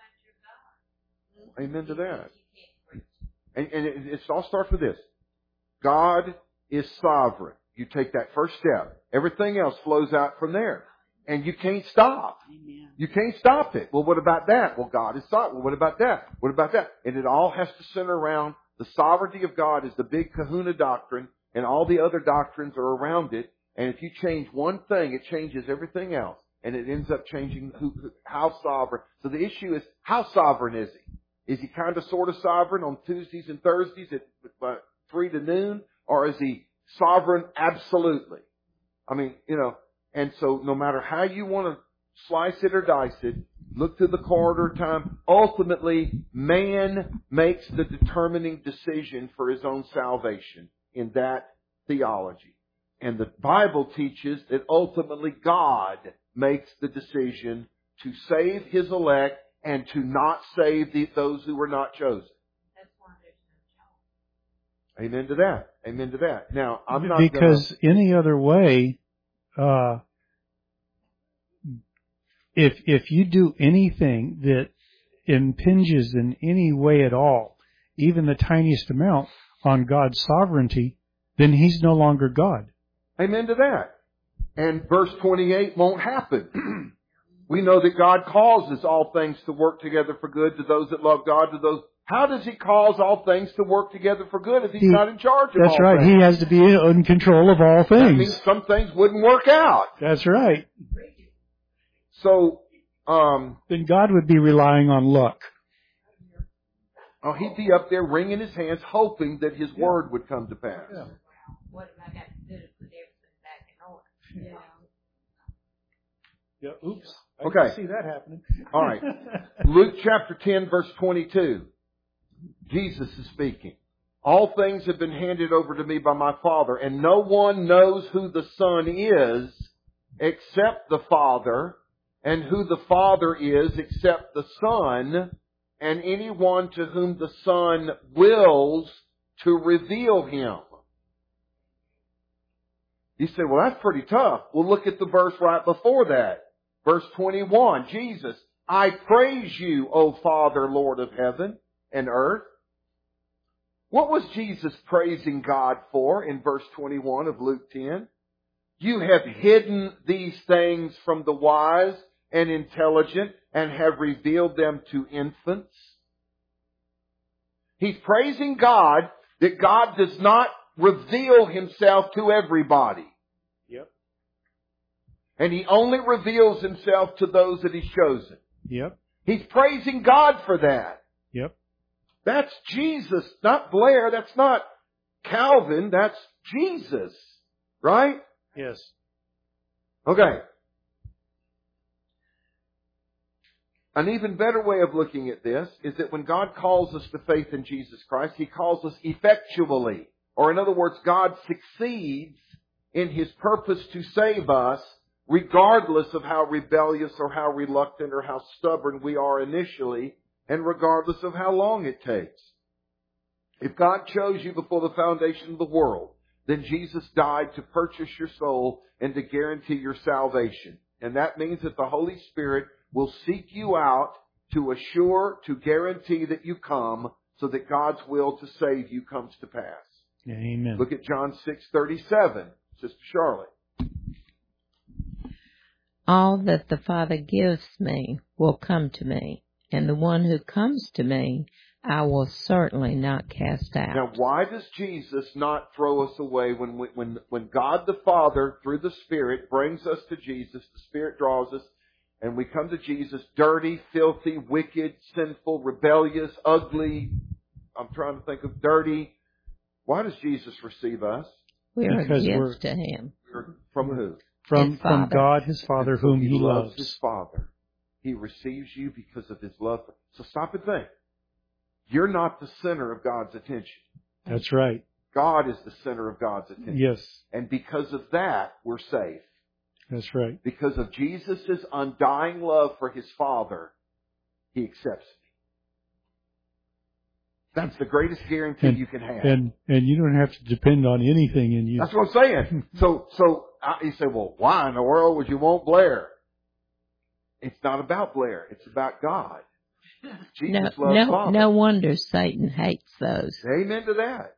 Amen to that. And, and it, it all starts with this. God is sovereign. You take that first step. Everything else flows out from there. And you can't stop. Amen. You can't stop it. Well, what about that? Well, God is sovereign. Well, what about that? What about that? And it all has to center around the sovereignty of God is the big kahuna doctrine, and all the other doctrines are around it. And if you change one thing, it changes everything else. And it ends up changing who, how sovereign. So the issue is, how sovereign is He? Is He kind of sort of sovereign on Tuesdays and Thursdays at uh, three to noon? Or is He sovereign absolutely? I mean, you know, and so no matter how you want to slice it or dice it, look to the corridor time, ultimately man makes the determining decision for his own salvation in that theology. And the Bible teaches that ultimately God makes the decision to save His elect and to not save the, those who were not chosen. That's why there's no choice. Amen to that. Amen to that. Now, I'm not because gonna... any other way, uh, if if you do anything that impinges in any way at all, even the tiniest amount, on God's sovereignty, then He's no longer God. Amen to that. And verse twenty-eight won't happen. We know that God causes all things to work together for good to those that love God, to those... How does He cause all things to work together for good if He's He, not in charge of all That's right. things? He has to be in control of all That things. means some things wouldn't work out. That's right. So, um... Then God would be relying on luck. Oh, He'd be up there wringing His hands, hoping that His Yeah. word would come to pass. Yeah. What have I got to do to put everything back in order? Yeah. Yeah. Oops. I Okay. can see that happening. All right. Luke chapter ten, verse twenty-two. Jesus is speaking. All things have been handed over to me by my Father, and no one knows who the Son is except the Father, and who the Father is except the Son, and anyone to whom the Son wills to reveal Him. You say, well, that's pretty tough. Well, look at the verse right before that. Verse twenty-one, Jesus, I praise you, O Father, Lord of heaven and earth. What was Jesus praising God for in verse twenty-one of Luke ten? You have hidden these things from the wise and intelligent and have revealed them to infants. He's praising God that God does not reveal Himself to everybody. Yep. And He only reveals Himself to those that He's chosen. Yep. He's praising God for that. Yep. That's Jesus, not Blair. That's not Calvin. That's Jesus. Right? Yes. Okay. An even better way of looking at this is that when God calls us to faith in Jesus Christ, He calls us effectually. Or in other words, God succeeds in His purpose to save us regardless of how rebellious or how reluctant or how stubborn we are initially, and regardless of how long it takes. If God chose you before the foundation of the world, then Jesus died to purchase your soul and to guarantee your salvation. And that means that the Holy Spirit will seek you out to assure, to guarantee that you come so that God's will to save you comes to pass. Yeah, amen. Look at John six thirty-seven, Sister Charlotte. All that the Father gives me will come to me, and the one who comes to me I will certainly not cast out. Now, why does Jesus not throw us away when we, when when God the Father, through the Spirit, brings us to Jesus, the Spirit draws us, and we come to Jesus dirty, filthy, wicked, sinful, rebellious, ugly, I'm trying to think of dirty. Why does Jesus receive us? We are a Because we're- gift to Him. From who? From His from Father. God, His Father, And so whom He loves loves. His Father. He receives you because of His love. So stop and think. You're not the center of God's attention. That's right. God is the center of God's attention. Yes, And because of that, we're safe. that's right. Because of Jesus' undying love for His Father, He accepts That's the greatest guarantee and, you can have. And and you don't have to depend on anything in you. That's what I'm saying. so so I, you say, well, why in the world would you want Blair? It's not about Blair. It's about God. Jesus no, loves no, Father. No wonder Satan hates those. Amen to that.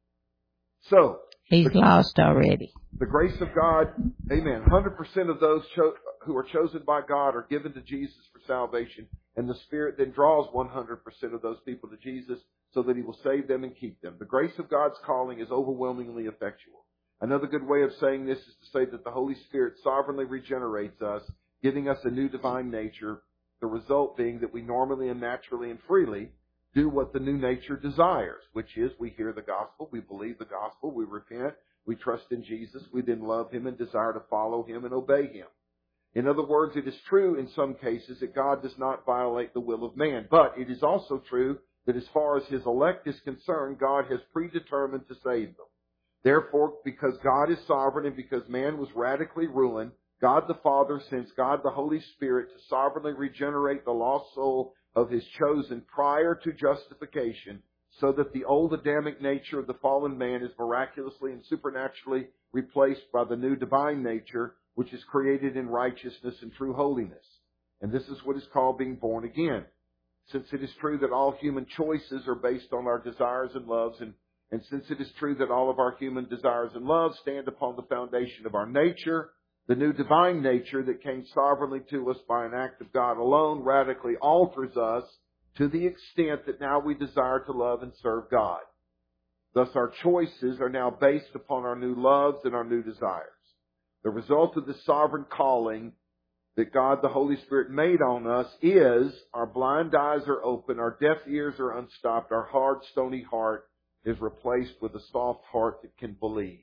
So he's the, lost already. The grace of God, amen. one hundred percent of those cho- who are chosen by God are given to Jesus for salvation, and the Spirit then draws one hundred percent of those people to Jesus so that He will save them and keep them. The grace of God's calling is overwhelmingly effectual. Another good way of saying this is to say that the Holy Spirit sovereignly regenerates us, giving us a new divine nature, the result being that we normally and naturally and freely do what the new nature desires, which is we hear the gospel, we believe the gospel, we repent, we trust in Jesus, we then love Him and desire to follow Him and obey Him. In other words, it is true in some cases that God does not violate the will of man, but it is also true that as far as His elect is concerned, God has predetermined to save them. Therefore, because God is sovereign and because man was radically ruined, God the Father sends God the Holy Spirit to sovereignly regenerate the lost soul of His chosen prior to justification, so that the old Adamic nature of the fallen man is miraculously and supernaturally replaced by the new divine nature, which is created in righteousness and true holiness. And this is what is called being born again. Since it is true that all human choices are based on our desires and loves, and, and since it is true that all of our human desires and loves stand upon the foundation of our nature, the new divine nature that came sovereignly to us by an act of God alone radically alters us to the extent that now we desire to love and serve God. Thus our choices are now based upon our new loves and our new desires. The result of this sovereign calling that God the Holy Spirit made on us is our blind eyes are open, our deaf ears are unstopped, our hard, stony heart is replaced with a soft heart that can believe.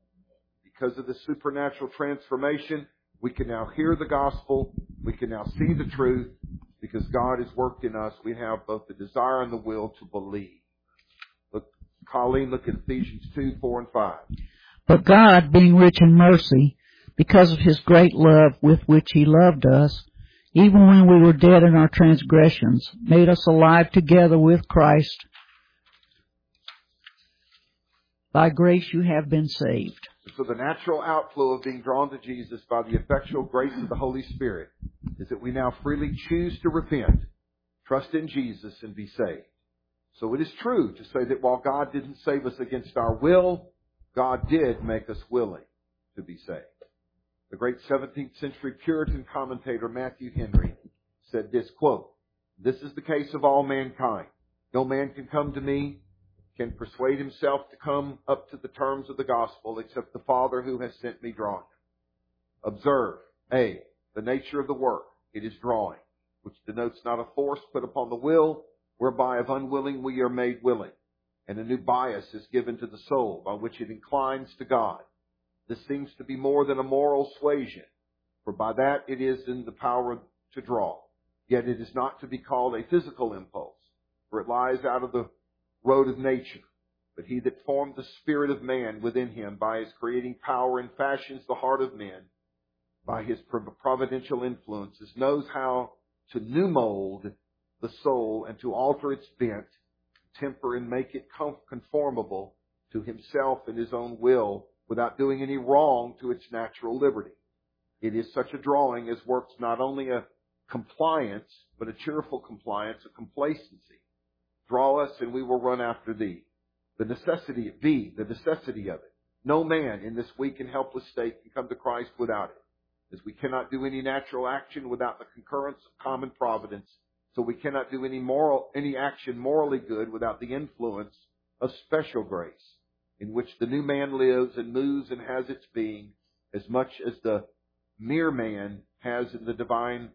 Because of the supernatural transformation, we can now hear the gospel, we can now see the truth, because God has worked in us. We have both the desire and the will to believe. Look, Colleen, look at Ephesians two, four, and five. But God, being rich in mercy, because of His great love with which He loved us, even when we were dead in our transgressions, made us alive together with Christ. By grace you have been saved. So the natural outflow of being drawn to Jesus by the effectual grace of the Holy Spirit is that we now freely choose to repent, trust in Jesus, and be saved. So it is true to say that while God didn't save us against our will, God did make us willing to be saved. The great seventeenth century Puritan commentator Matthew Henry said this, quote, "This is the case of all mankind. No man can come to me, can persuade himself to come up to the terms of the gospel except the Father who has sent me draw him." Observe, A, the nature of the work. It is drawing, which denotes not a force put upon the will, whereby of unwilling we are made willing. And a new bias is given to the soul, by which it inclines to God. This seems to be more than a moral suasion, for by that it is in the power to draw. Yet it is not to be called a physical impulse, for it lies out of the road of nature. But He that formed the spirit of man within him by His creating power and fashions the heart of men by His providential influences, knows how to new mold the soul and to alter its bent, temper, and make it conformable to Himself and His own will without doing any wrong to its natural liberty. It is such a drawing as works not only a compliance, but a cheerful compliance, a complacency. Draw us and we will run after Thee. The necessity, B, the necessity of it. No man in this weak and helpless state can come to Christ without it. As we cannot do any natural action without the concurrence of common providence, so we cannot do any moral, any action morally good without the influence of special grace, in which the new man lives and moves and has its being, as much as the mere man has in the divine,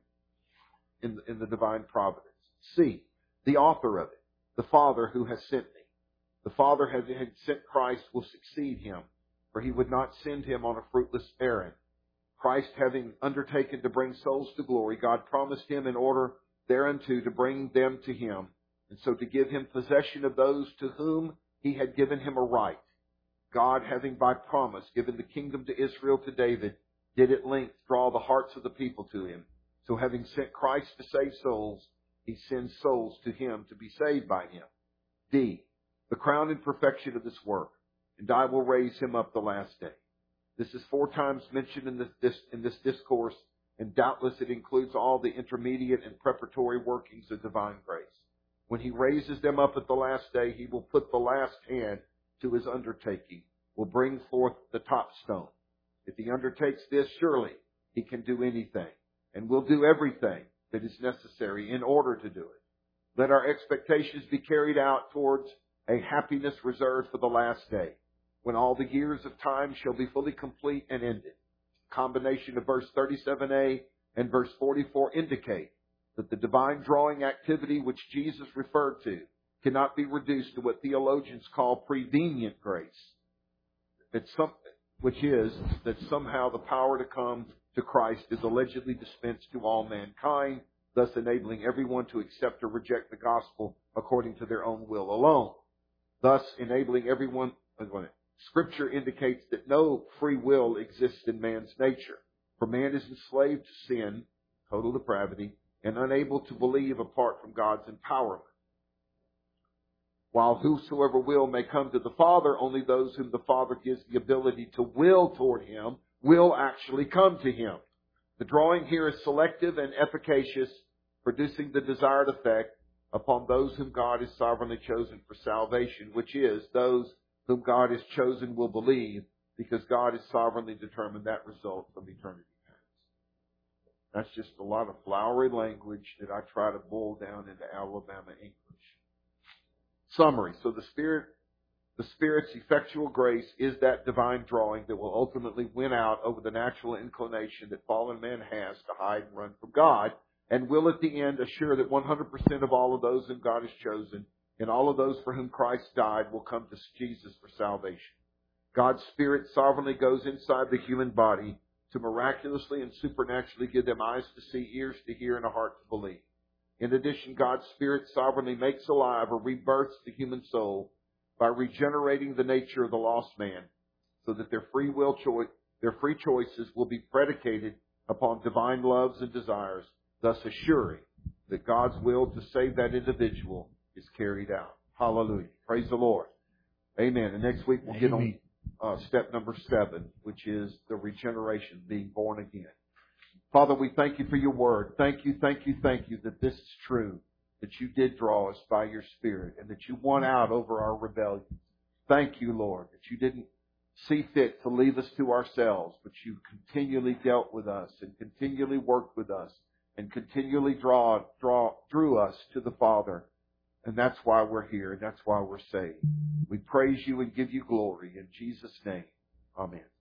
in, in the divine providence. C, the author of it. The Father who has sent me. The Father who had sent Christ will succeed Him, for He would not send Him on a fruitless errand. Christ having undertaken to bring souls to glory, God promised Him in order thereunto to bring them to Him, and so to give Him possession of those to whom He had given Him a right. God, having by promise given the kingdom to Israel to David, did at length draw the hearts of the people to Him. So having sent Christ to save souls, He sends souls to Him to be saved by Him. D, the crown and perfection of this work, and I will raise him up the last day. This is four times mentioned in this, this, in this discourse, and doubtless it includes all the intermediate and preparatory workings of divine grace. When he raises them up at the last day, he will put the last hand to his undertaking, will bring forth the top stone. If he undertakes this, surely he can do anything, and will do everything that is necessary in order to do it. Let our expectations be carried out towards a happiness reserved for the last day, when all the years of time shall be fully complete and ended. Combination of verse thirty-seven a and verse forty-four indicate that the divine drawing activity which Jesus referred to cannot be reduced to what theologians call prevenient grace. It's some, which is that somehow the power to come to Christ is allegedly dispensed to all mankind, thus enabling everyone to accept or reject the gospel according to their own will alone. Thus enabling everyone, Scripture indicates that no free will exists in man's nature, for man is enslaved to sin, total depravity, and unable to believe apart from God's empowerment. While whosoever will may come to the Father, only those whom the Father gives the ability to will toward him will actually come to him. The drawing here is selective and efficacious, producing the desired effect upon those whom God has sovereignly chosen for salvation, which is those whom God has chosen will believe, because God has sovereignly determined that result from eternity past. That's just a lot of flowery language that I try to boil down into Alabama English. Summary. So the Spirit, the Spirit's effectual grace is that divine drawing that will ultimately win out over the natural inclination that fallen man has to hide and run from God, and will at the end assure that one hundred percent of all of those whom God has chosen and all of those for whom Christ died will come to Jesus for salvation. God's Spirit sovereignly goes inside the human body to miraculously and supernaturally give them eyes to see, ears to hear, and a heart to believe. In addition, God's Spirit sovereignly makes alive or rebirths the human soul by regenerating the nature of the lost man, so that their free will choice, their free choices will be predicated upon divine loves and desires, thus assuring that God's will to save that individual is carried out. Hallelujah. Praise the Lord. Amen. And next week we'll Amen. get on uh, step number seven, which is the regeneration, being born again. Father, we thank you for your word. Thank you, thank you, thank you that this is true, that you did draw us by your Spirit, and that you won out over our rebellion. Thank you, Lord, that you didn't see fit to leave us to ourselves, but you continually dealt with us and continually worked with us and continually draw, draw, drew us to the Father. And that's why we're here, and that's why we're saved. We praise you and give you glory in Jesus' name. Amen.